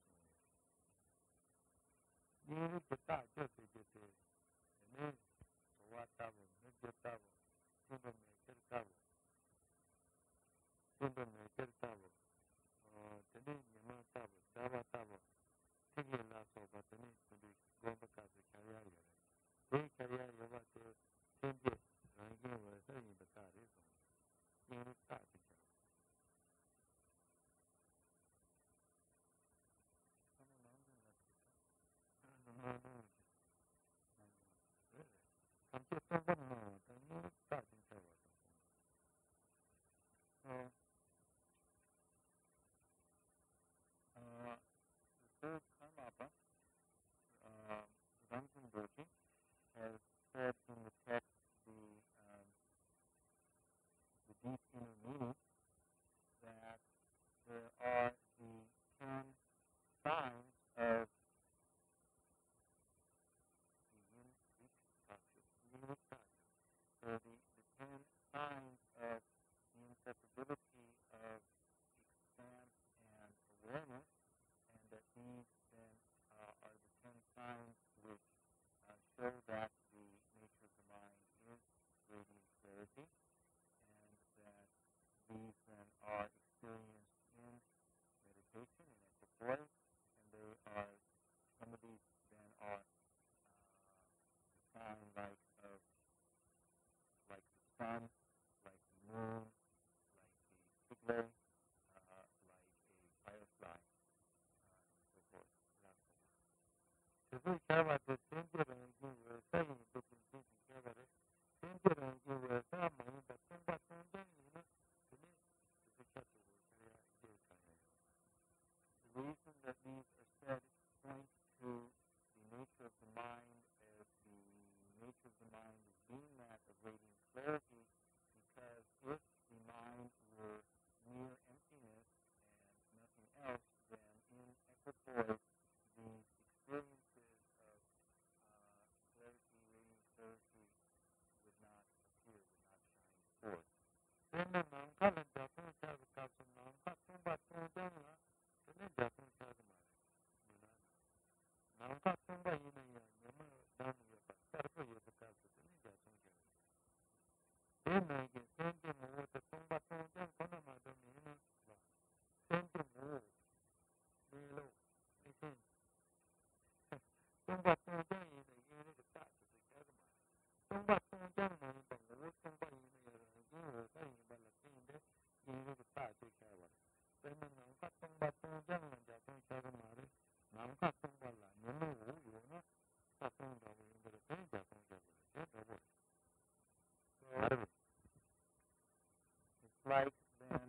yini gitacho se jete ne watabo ne gitabo tundo me kertabo tundo me kertabo tene nyama tabo daba tabo tege la so batene tundi gomba kaze kariya yare de kariya yoba te tenje rangin wasayin batari so yini tati third Karmapa, uh, Ramjan Doshi, has said in the text the, um, the deep inner meaning that there are the ten signs of the unique structure. Unique structure. So the, the ten signs of the inseparability of expanse and awareness, and that these then uh, are the ten signs which uh, show that the nature of the mind is radiant clarity, and that these then are experienced in meditation and equipoise, and they are, some of these then are uh, the sign like of like the sun, like the moon, like the siglet, uh, like a firefly, uh, and so forth. Jadi saya waktu tinggal dengan jiwa saya betul betul tinggal tinggal dengan jiwa saya mahu datang datang dan ini ini itu satu saya itu saya. The reason that these are said point to the nature of the mind as the nature of the mind as being that of radiant clarity, because if the mind were mere emptiness and nothing else, then in equipoise these experiences of uh, clarity, radiant clarity, would not appear, would not shine forth. Then kalau jatuh saya kasih nampak tumbuh tumbuh lah, then jatuh saya kemana? Nampak tumbuh ini ya, memang dan ya, tapi ya bekas itu ni jatuh saya. Then lagi, senti mau tumbuh tumbuh, kena macam ini lah. Senti mau, milo, ini. Tumbuh tumbuh ini ini bekas itu saya kemana? Tumbuh tumbuh mana tunggu tumbuh ini ya, ini saya ini balik ini ini bekas itu saya. Then nampak tumbuh tumbuh lah jatuh saya kemana? Nampak tumbuh lah, memang oh, you know, jatuh tumbuh ini betul jatuh saya. So it's like then,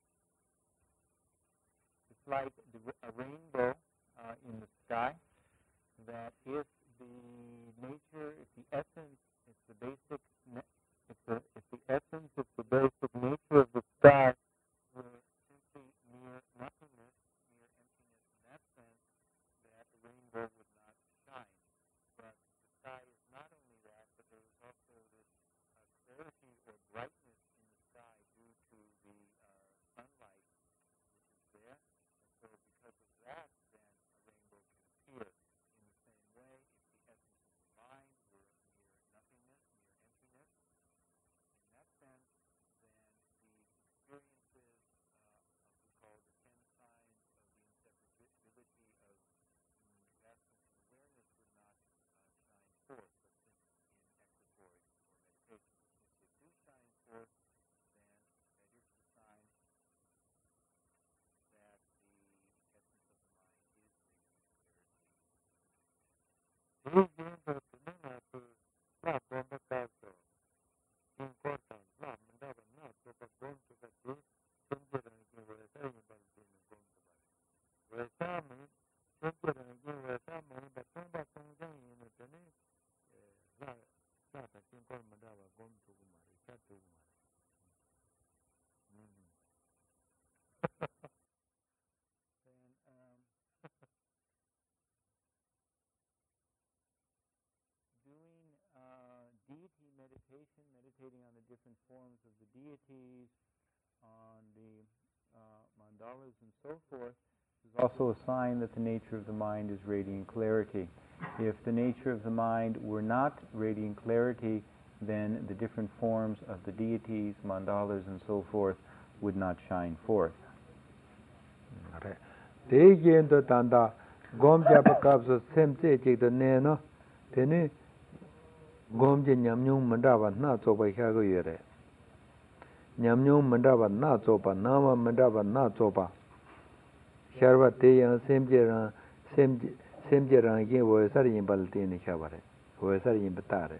it's like the, a rainbow uh, in the sky. That if the nature, if the essence, if the basic, if the, if the essence, if the basic nature of the sky were simply mere nothingness, mere emptiness in that sense, that the rainbow would not shine. But the sky is not only that, but there is also this uh, clarity or brightness in the sky due to the uh, sunlight which is there. And so because of that, then a rainbow can appear. In the same way, if the essence of the mind were mere nothingness, mere emptiness, in that sense, then the experiences uh, of we call the ten signs of the inseparability of mm, vastness and awareness would not uh, shine forth, but since in equipoise or meditation. But since they do shine forth, then that is the sign that the essence of the mind is radiant clarity. Not bomba caso, important, not mandava, not so that going to the truth, something that you were saying about being going to buy. Where some, something that you were saying, but some of them in the penny, not not a simple mandava going to Umari, cat to Umari. Then, um, doing uh, meditation, meditating on the different forms of the deities, on the uh, mandalas and so forth, is also a sign that the nature of the mind is radiant clarity. If the nature of the mind were not radiant clarity, then the different forms of the deities, mandalas and so forth would not shine forth. Dejendo tanda gom japa kapso semche chik the nena tene gom je nyamnyung mandava na choba khago yere nyamnyung mandava na choba nama mandava na choba kharwa te yang semje ran semje semje ran ye wo sar yin bal tene khabare wo sar yin batare.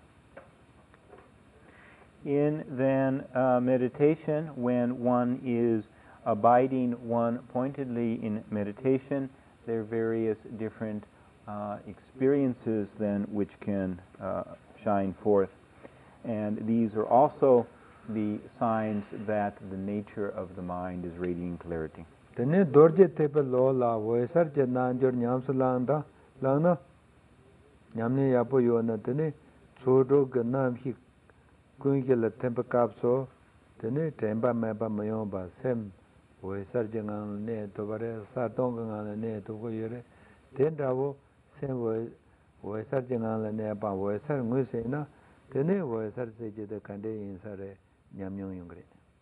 In then uh, meditation, when one is abiding one pointedly in meditation, there are various different uh, experiences then which can uh, shine forth. And these are also the signs that the nature of the mind is radiant clarity. Tene dorje tepe lo la wo sar je nan jor nyam salanda lana nyamne yapo yo na tene chodo ganam hi kuingela tempa kapso tene tempa meba mayomba sem wo sar je ngan ne to bare sa tong ngan ne to ko yere ten dawo sem wo wo sar je ngan ne ba wo sar ngui se na tene wo sar se je de kande in sare nyam nyong yongre.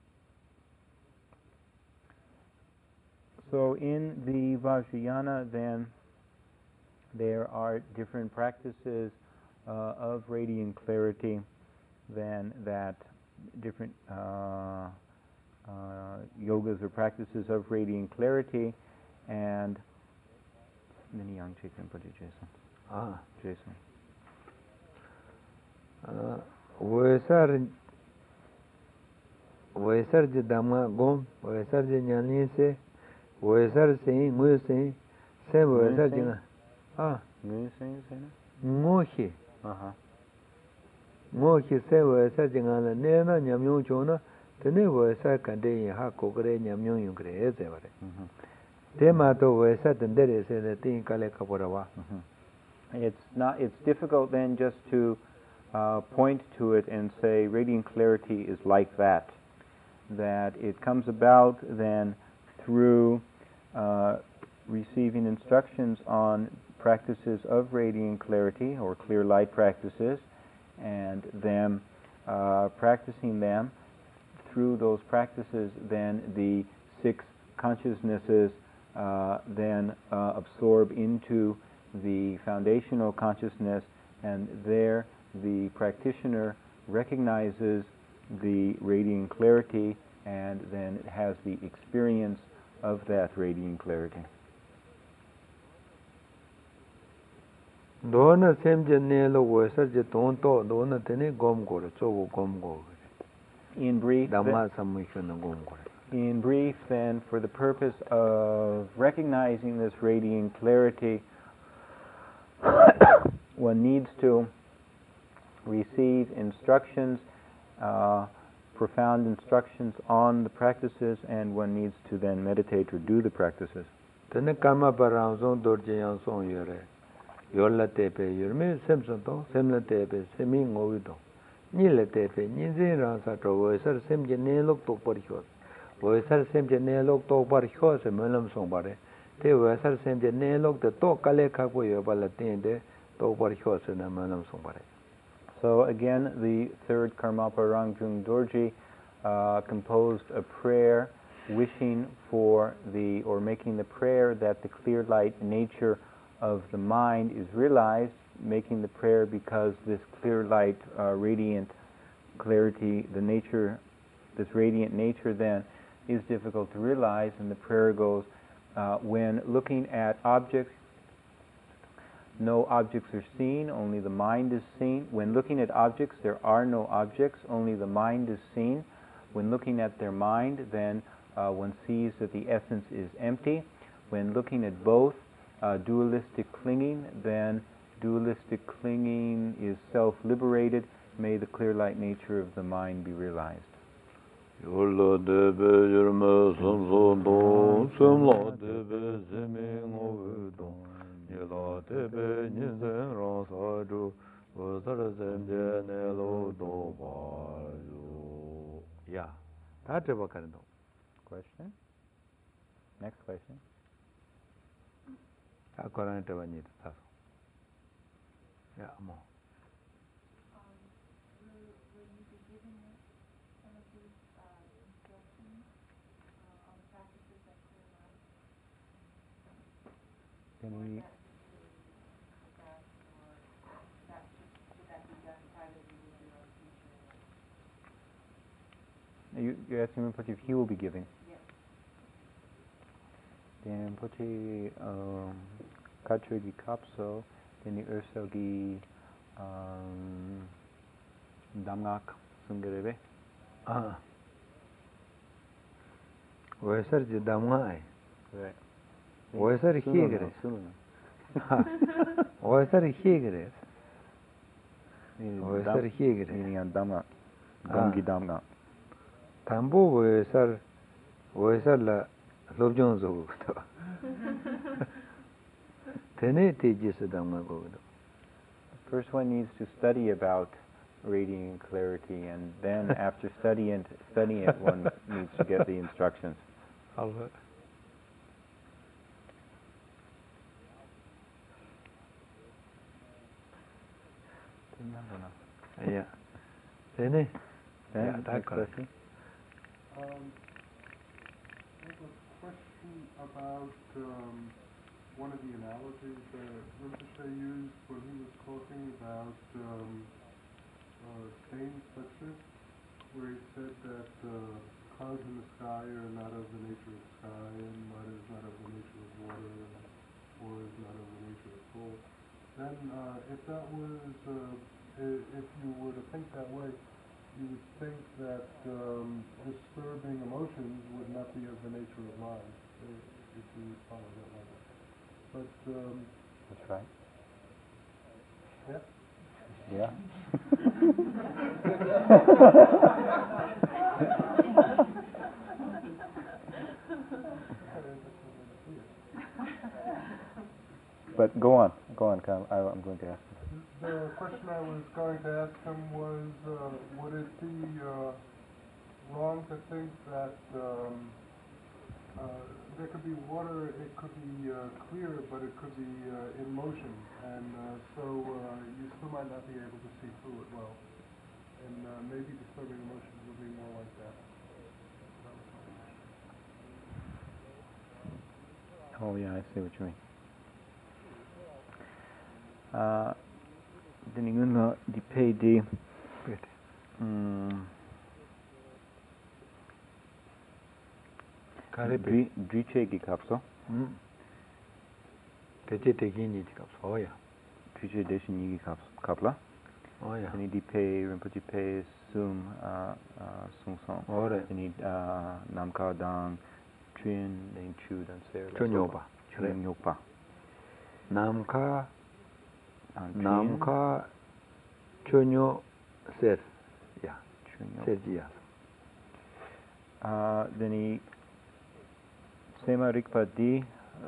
So in the Vajrayana then there are different practices uh, of radiant clarity then that different uh, uh, yogas or practices of radiant clarity and many young chicken put it Jason. Ah Jason. Uh Wesar Wesar je dama gom Wesar je nyani se Wesar se ngui se se Wesar je ah ngui se se ngohi aha ngohi se Wesar je ngala ne na nyamyo chona tene Wesar kande ha kokre nyamyo yungre ese bare tema to Wesar tendere se ne tin kale kaporawa. It's not it's difficult then just to Uh, point to it and say radiant clarity is like that, that it comes about then through uh, receiving instructions on practices of radiant clarity or clear light practices and then uh, practicing them. Through those practices then the six consciousnesses uh, then uh, absorb into the foundational consciousness, and there the practitioner recognizes the radiant clarity and then has the experience of that radiant clarity. Dona semje ne lo wesar je ton to dona tene gom gore chogo gom gore. In brief, Dhamma sammukhana gom gore. In brief, then, for the purpose of recognizing this radiant clarity, one needs to receive instructions, uh, profound instructions on the practices, and one needs to then meditate or do the practices. Tene karma parang song dorje yang song yore. Yorla tepe yorme semson to semla tepe semi ngowi to. Nile tepe nizin rang sa to woisar semje ne lok tok par hyos. Woisar semje ne lok tok par hyos se melam song bare. Te woisar semje ne lok te tok kale kakpo yobala tende tok par hyos se na melam song bare. So again, the third Karmapa Rangjung Dorji uh, composed a prayer wishing for the, or making the prayer that the clear light nature of the mind is realized, making the prayer because this clear light, uh, radiant clarity, the nature, this radiant nature then is difficult to realize, and the prayer goes, uh, when looking at objects, no objects are seen, only the mind is seen. When looking at objects, there are no objects, only the mind is seen. When looking at their mind, then uh, one sees that the essence is empty. When looking at both, uh, dualistic clinging, then dualistic clinging is self-liberated. May the clear light nature of the mind be realized. Yola debe yirme samso don, semla debe zemi ngowe don. Yela debe nizem rang sa ju, wazar zemje ne lo do ba. Yeah. That's what kind of. Question? Next question. According to one need to yeah, more. Can we? You, you're asking Rinpoche if he will be giving? Yes. Then Rinpoche um, Kachogi Kapso, then the Ursogi um, Damgak Sungarebe. Ah. Where's the Damgai? Right. Where's the Higre? Where's the Higre? Where's the Higre? Meaning on Damgak. Gomgi Damgak. Tambo where's the where's the Love Jones of Tene teaches the Damgago. First one needs to study about radiant clarity, and then after studying studying it, one needs to get the instructions. Yeah. Tene? Yeah, next question. Um, I have a question about um, one of the analogies that Rinpoche used when he was talking about um, uh, stains such as, where he said that uh, clouds in the sky are not of the nature of sky, and mud is not of the nature of water, and ore is not of the nature of gold. Then uh, if that was, uh, if you were to think that way, you would think that um, disturbing emotions would not be of the nature of mind, if you would follow that logic. But um, that's right. Yeah. Yeah. But go on, go on, Kam. I, I'm going to ask him. The question I was going to ask him was, uh, would it be uh, wrong to think that um, uh, there could be water, it could be uh, clear, but it could be uh, in motion, and uh, so uh, you still might not be able to see through it well. And uh, maybe disturbing emotions would be more like that. Oh yeah, I see what you mean. Uh, den inguna di pay di Karibi Driche gi kapso. Teche teki ni kapso. Oh yeah. Driche deshi ni gi kapla. Oh yeah. Ni di pay Rinpoche pay sum sum song. Oh right. Ni namka dang trin den chu dan ser. Chonyopa. Chonyopa. Namka Namka Chonyo Ser. Yeah. Sergia. Uh, then he Sema Rikpa di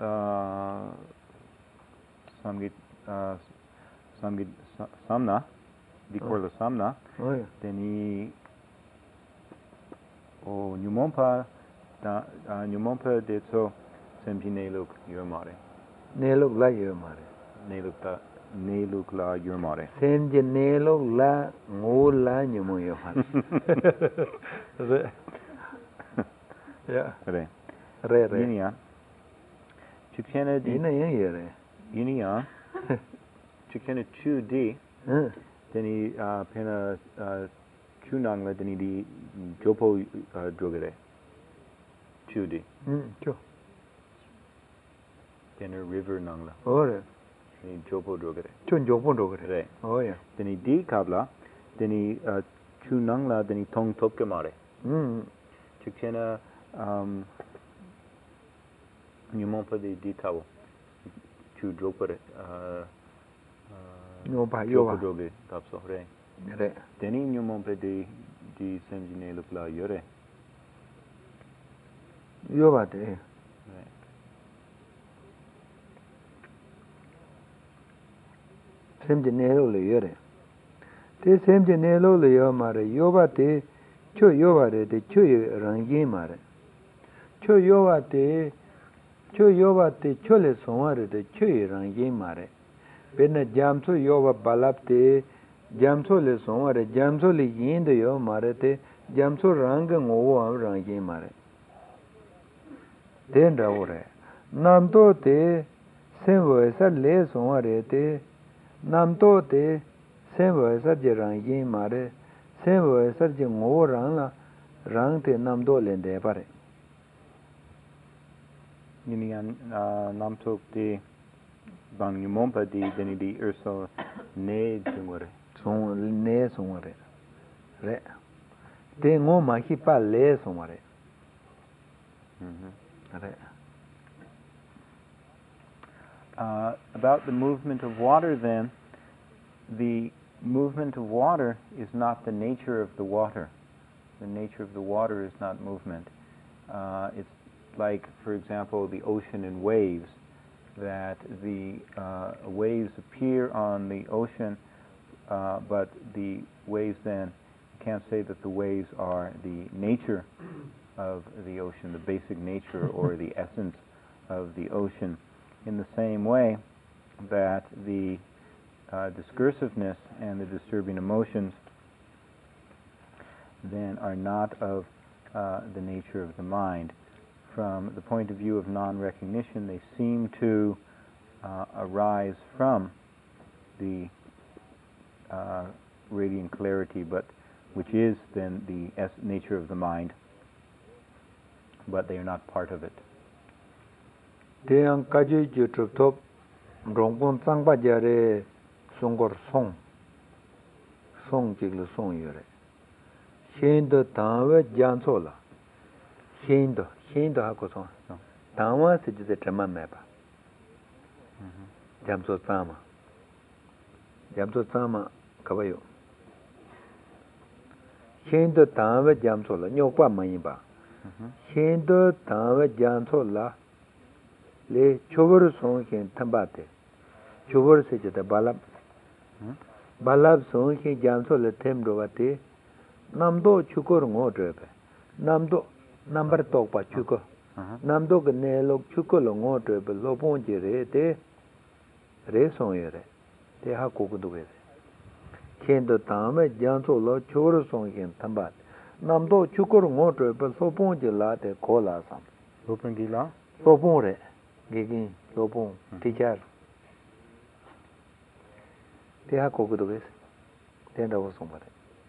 Samgit Samgit Samna di Korla Samna. Oh yeah. Then he O Nyumompa da Nyumompa de so Semji Neluk Yurmare. Neluk la Yurmare. Neluk da Neluk la Yurmare. Semji Neluk la Ngo la Nyumo Yurmare. Yeah. Re. Re re. Yinia. Chikshena di. Ina yin yere. Yinia. Chikshena chu di. Then he pena chunangla then he di jopo drogere. Chu di. Hmm. Chu. Then a river nangla. Oh re. Then he jopo drogere. Chun jopo drogere. Re. Oh yeah. Then he di kabla. Then he chunangla then he tong topke mare. Hmm. Chikshena um Nyumompa di di tabo. Chu dropere. Nyumompa yoba. Jopo droge tapso re. Re. Then he Nyumompa di di semjine lukla yore. Yoba de. Semji nelo le yore. Te semji nelo le yo mare yoba te cho yowa re de cho rangi mare cho yowa te cho yowa te cho le sonwa re de cho rangi mare bena jamso yowa balap te jamso le sonwa re jamso le yin de yo mare te jamso rang ngo am rangi mare den ra ore namto te senwo sa le sonwa re te namto te senwo sa je rangi mare senwo sa je ngo rang la rang te namdo le de pare Yini an namtok di bang yumompa di deni di urso ne jungore. Song ne songore. Re. Te ngo ma ki pa le songore. Re. Uh, about the movement of water, then, the movement of water is not the nature of the water. The nature of the water is not movement. Uh, it's like, for example, the ocean and waves, that the uh, waves appear on the ocean, uh, but the waves then, you can't say that the waves are the nature of the ocean, the basic nature or the essence of the ocean. In the same way that the uh, discursiveness and the disturbing emotions then are not of uh, the nature of the mind. From the point of view of non-recognition, they seem to uh, arise from the uh, radiant clarity, but which is then the es- nature of the mind, but they are not part of it. Deyang kaji jutrup top rongpon tsangpa jare songkor song song chiglo song yore shendo tangwa janso la shendo shendo hako song tangwa se jise trema mepa jamso tsama jamso tsama kabayo shendo tangwa jamso la nyokpa mayimba shendo tangwa janso la le chobar song ken thambate chobar se jeta balab balab song ken jamso le temdo bate namdo chukor ngo drebe namdo number tokpa chuko namdo ke ne lok chuko lo ngo drebe lo pon je re te re song yere te ha ko ku duwe ken do tame jamso lo chobar song ken thambate namdo chukor ngo drebe lo pon je la te ko la sam lo pon gi la lo pon re Gigin, Lopon, teacher. They are cooked with. Then there was somebody.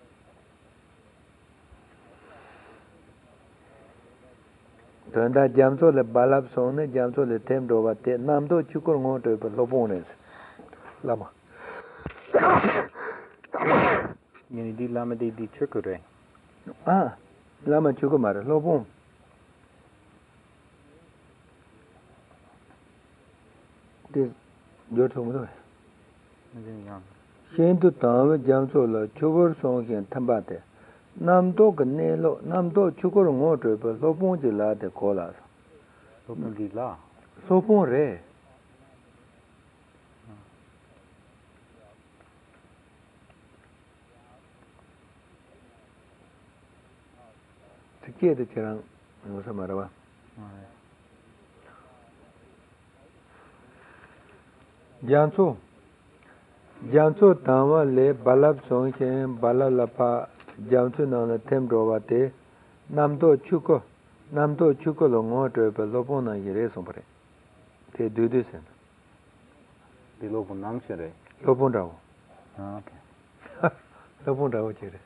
Then that Jamso le Balab Sone, Jamso le Temdo, but Namdo Chukur to Lopones. Lama. Yani di lama di di chukure. Ah, Lama Chukumar, Lopon. This your tomorrow. Shentu Tama Jamsola, Chugur Song and Tambate. Namdo Ganelo, Namdo Chukur Motor, but Lopon de la de Colas. Lopon di la. Sopon re. To get the Chiran was a Marava. Janso Janso Tama le Balab Songchen Balalapa Janso Nana Temdrovate Namdo Chuko Namdo Chuko Longoto Lopona Yere Sombre. They do this in the Lopon Nangshere. Lopondrao. Okay. Lopondrao Chere.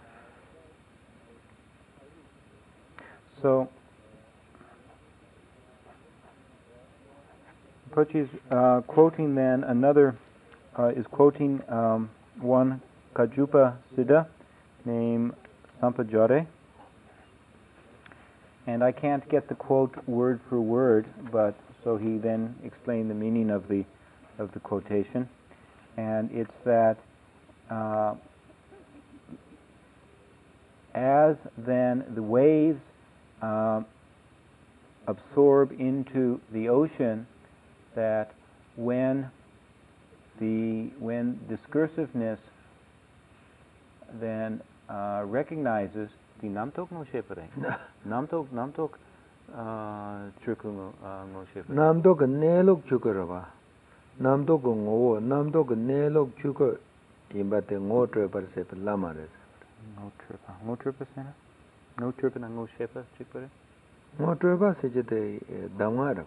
So Pochi is uh, quoting then another, uh, is quoting um, one Kajupa Siddha named Sampajare. And I can't get the quote word for word, but so he then explained the meaning of the of the quotation. And it's that uh, as then the waves uh, absorb into the ocean, that when the when discursiveness then uh, recognizes the namtok no shepare. Namtok namtok uh chukku no shepare. Namtok nelok chukuraba. Namtok ngo namtok nelok chukur imbate ngo trepa se lamare. No trepa. No trepa sena. No trepa na no shepa chukure. Ngo trepa se jete damara.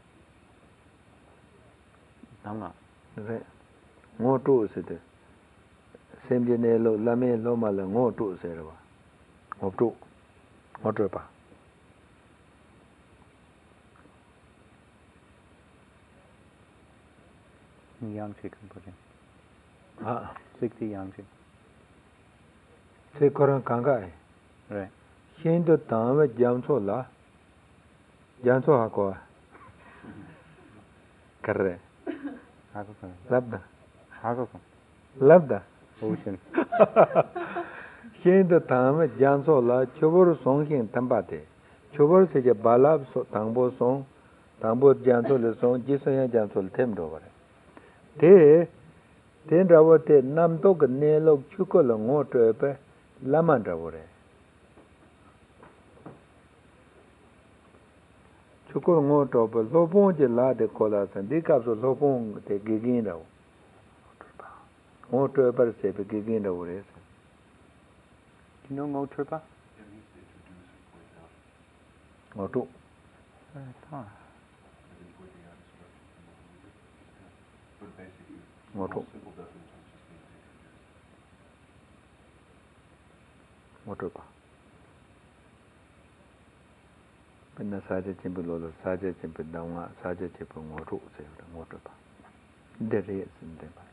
Danga. Re. Ngo to se te. Semje nelo lame lo mala ngo to se raba. Ngo to. Ngo trepa. Yang chicken pudding. Ah. sixty yang chicken. Se koran kanga hai. Right. Shin to tama jamso la. Jamso hako. Karre. Hako kan. Labda. Hako kan. Labda. Ocean. Shin to tama jamso la chobor song hin tambate. Chobor se je balab so tangbo song. Tangbo jamso le song jiso ya jamso le tem do bare. Te ten rawo te nam to ne lo chuko lo ngo to pe laman rawo re. Chuko ngo to pe lo pon je la de kola san di ka so lo pon te gigin rawo. Ngo to pe se pe gigin rawo re. Do you know Ngo Tripa? Ngo to. Ngo to. Ngo to pa. Penna saje chimpe lolo saje chimpe dawa saje chimpe ngo to se ngo to pa. De re sin de pa.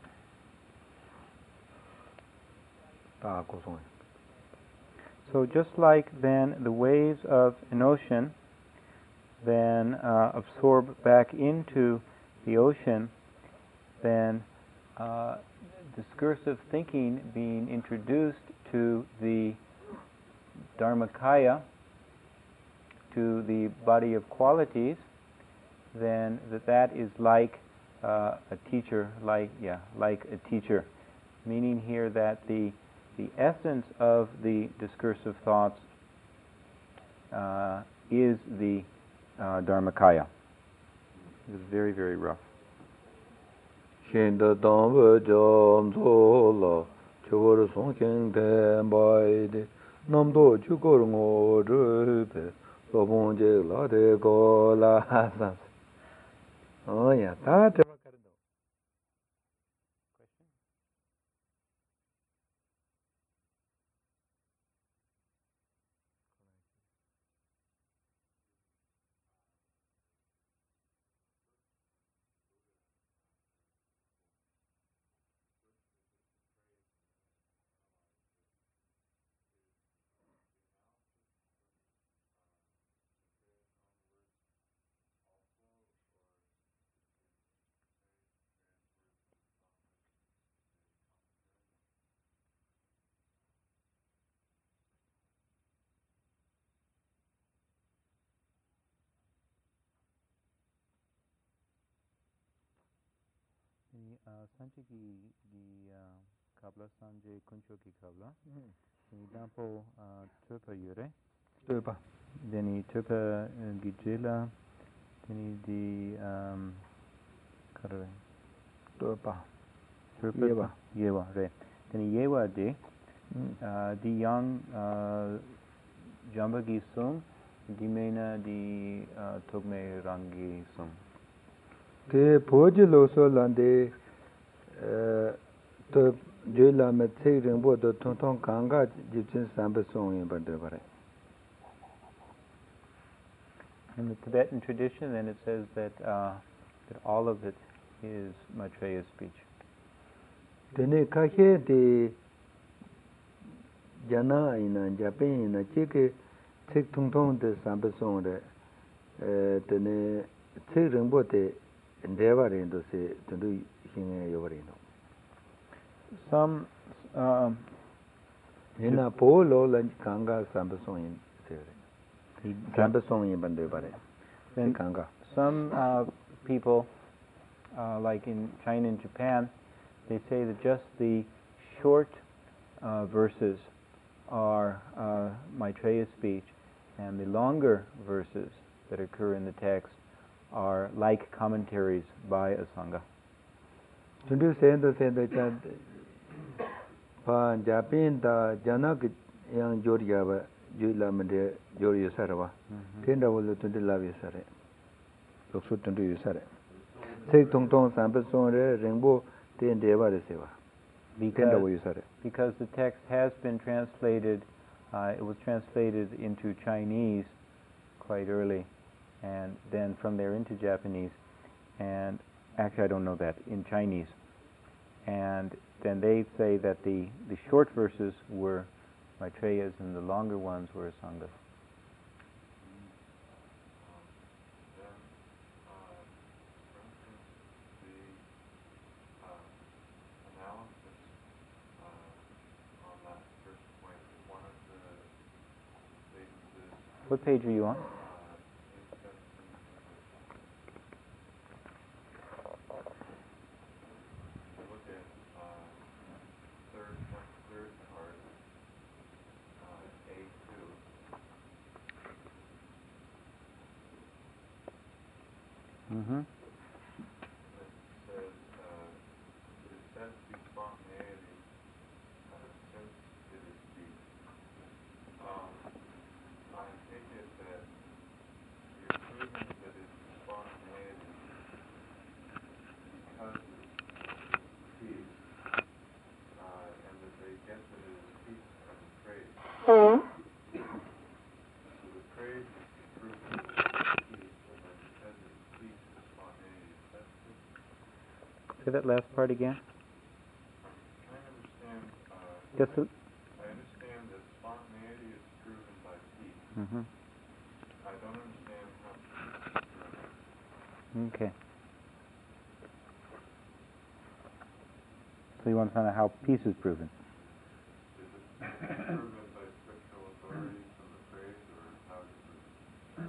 Ta ko so. So just like then the waves of an ocean then uh, absorb back into the ocean, then uh, discursive thinking being introduced to the Dharmakaya, to the body of qualities, then that that is like uh, a teacher, like yeah, like a teacher, meaning here that the the essence of the discursive thoughts uh, is the uh, Dharmakaya. It was very, very rough. Shinda dambe jam zola chugor song king den bai de nam do chugor ngo rupe lo bon je la de go la sa. Oh yeah, that Sanchi ki ki kabla sanje kuncho ki kabla. Ni dampo tupa yure. tupa. Deni tupa gijela. Deni di karare. Tupa. Tupa. Yewa. Yewa re. Deni yewa de. Di yang jambagi sung. Di mena di togme rangi sung. Te poji lo so lande to je la me tsei ring bo to tong tong kanga jipchen sambe song yin ba de bare. In the Tibetan tradition, then it says that uh, that all of it is Maitreya speech. Tene kakhe de jana ina japan ina chike tsik tong tong de sambe song de tene tsei ring bo te ndeva rindo se tundu hinge yobarino. Some um, Ina po lo lan kanga sambe song yin se. Sambe song yin bande bare. Then Kanga. some uh, people, uh, like in China and Japan, they say that just the short uh, verses are uh, Maitreya speech, and the longer verses that occur in the text are like commentaries by Asanga. Tundu sendo sendo chan pa Japan da janak yang joria ba jula mende joria sarwa. Tenda wolo tundu lavi sare. Loksu tundu yu sare. Sek tong tong sampa song re ringbo ten deva re sewa. Tenda wo yu sare. Because the text has been translated, uh, it was translated into Chinese quite early, and then from there into Japanese, and actually I don't know that, in Chinese. And then they say that the, the short verses were Maitreyas and the longer ones were Asangas. What page are you on? Mm-hmm. It says, uh, it is said to be spontaneity uh, since it is speech. Um, I take it that you're proving that it's spontaneity because it's speech, uh, and that they get that it is speech from the praise. So the praise is the proof that it's speech, and then because it's speech, it's spontaneity. That's it. Say that last part again. I understand. Uh, Just I, a- I understand that spontaneity is proven by speech. Mm-hmm. I don't understand how speech is proven. Okay. So you want to find out how peace is proven? Is it proven by scriptural authorities from the praise, or how is it proven?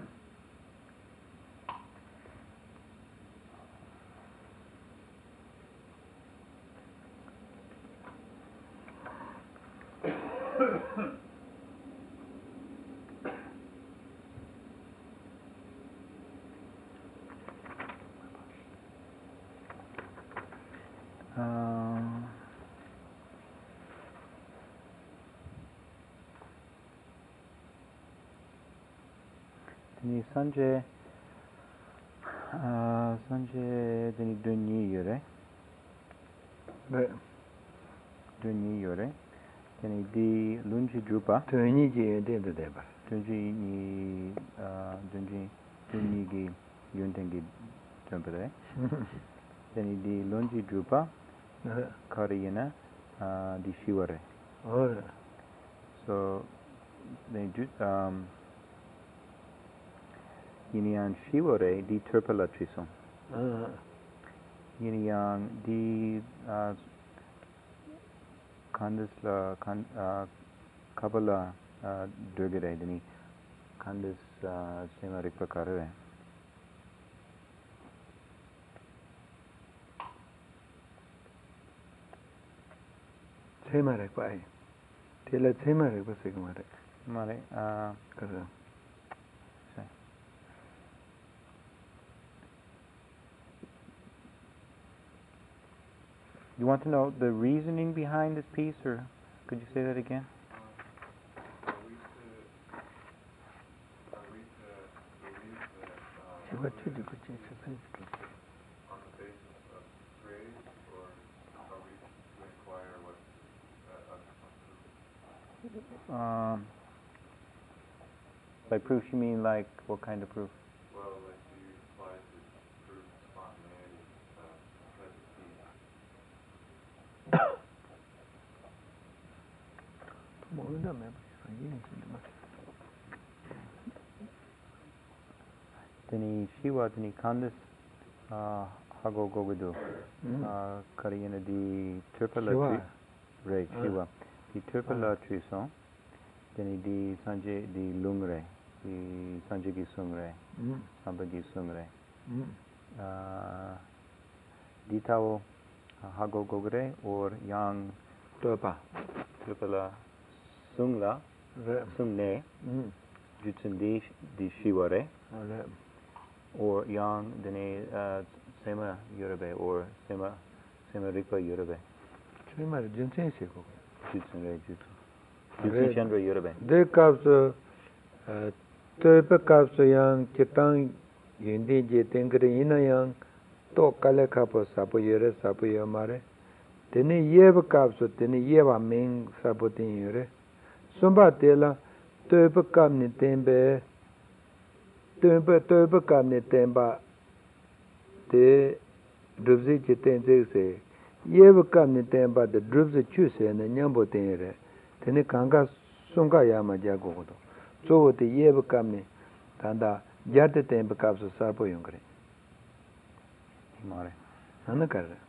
Um, Dini Sanjay, uh, Sanjay, Dini Dunyi Yore, Right. Dunyi Yore, Dini Di Lunji Drupa, Tunyi ji tenda deba. Dunji Ni, uh, Dunji, Dunyi Gi Yuntengi Drumpare, Dini Di Lunji Drupa, Kariyana, uh, Di Shiware. Oh. So, they do, um, Yiniyang Shiware di Terpala Trison. Ah. Yiniyang di uh, Kandis kan, uh, Kabala uh, Durgare Dini Kandis Sema Rikpakare. Sema rek pai. Tela sema rek pa segma rek. Mare, uh, Kaza. you want to know the reasoning behind this piece, or could you say that again? Are we to, are we to believe that uh, Shiva we're chudi kuchi speech on the basis of praise, or are we to inquire what uh, uh, proof? Um, by proof, you mean like what kind of proof? Well, like you implied to prove spontaneity uh, because of speech. Moda me yin ma. Dini Shiva Dini Kandis uh, Hago Gogudu uh, Kariyana di Terpala Shiva. Re Shiva. Di Terpala Trison. Dini di Sanjay di Lungre. Di Sanjay gi Sungre. Samba gi Sungre. Uh, Di Tao Hago Gogre or Yang Topa. Terpala sung la, sung ne, jutsun di di shiware, or yang dene uh, sema yoruba or sema sema ripa yoruba. Sema jinsen seko. Jutsun re jutsun. Jutsun chandra yoruba. De kapso tepe kapso yang kitang yindi je tengri ina yang to kale kapo sapo yore sapo yomare. Tene yeba kapso tene yeba ming sapo ten yore. Sumba tela tepe kap ni tembe tepe tepe kap ni temba te drupsi je tenze se yeba kap ni temba de drupsi chu se ne nyambo ten yore. Tene kanga sunga yama jago godo. So te yeba kap ni tanda yarte tembe kapso sapo yongre. Mare. Ana kar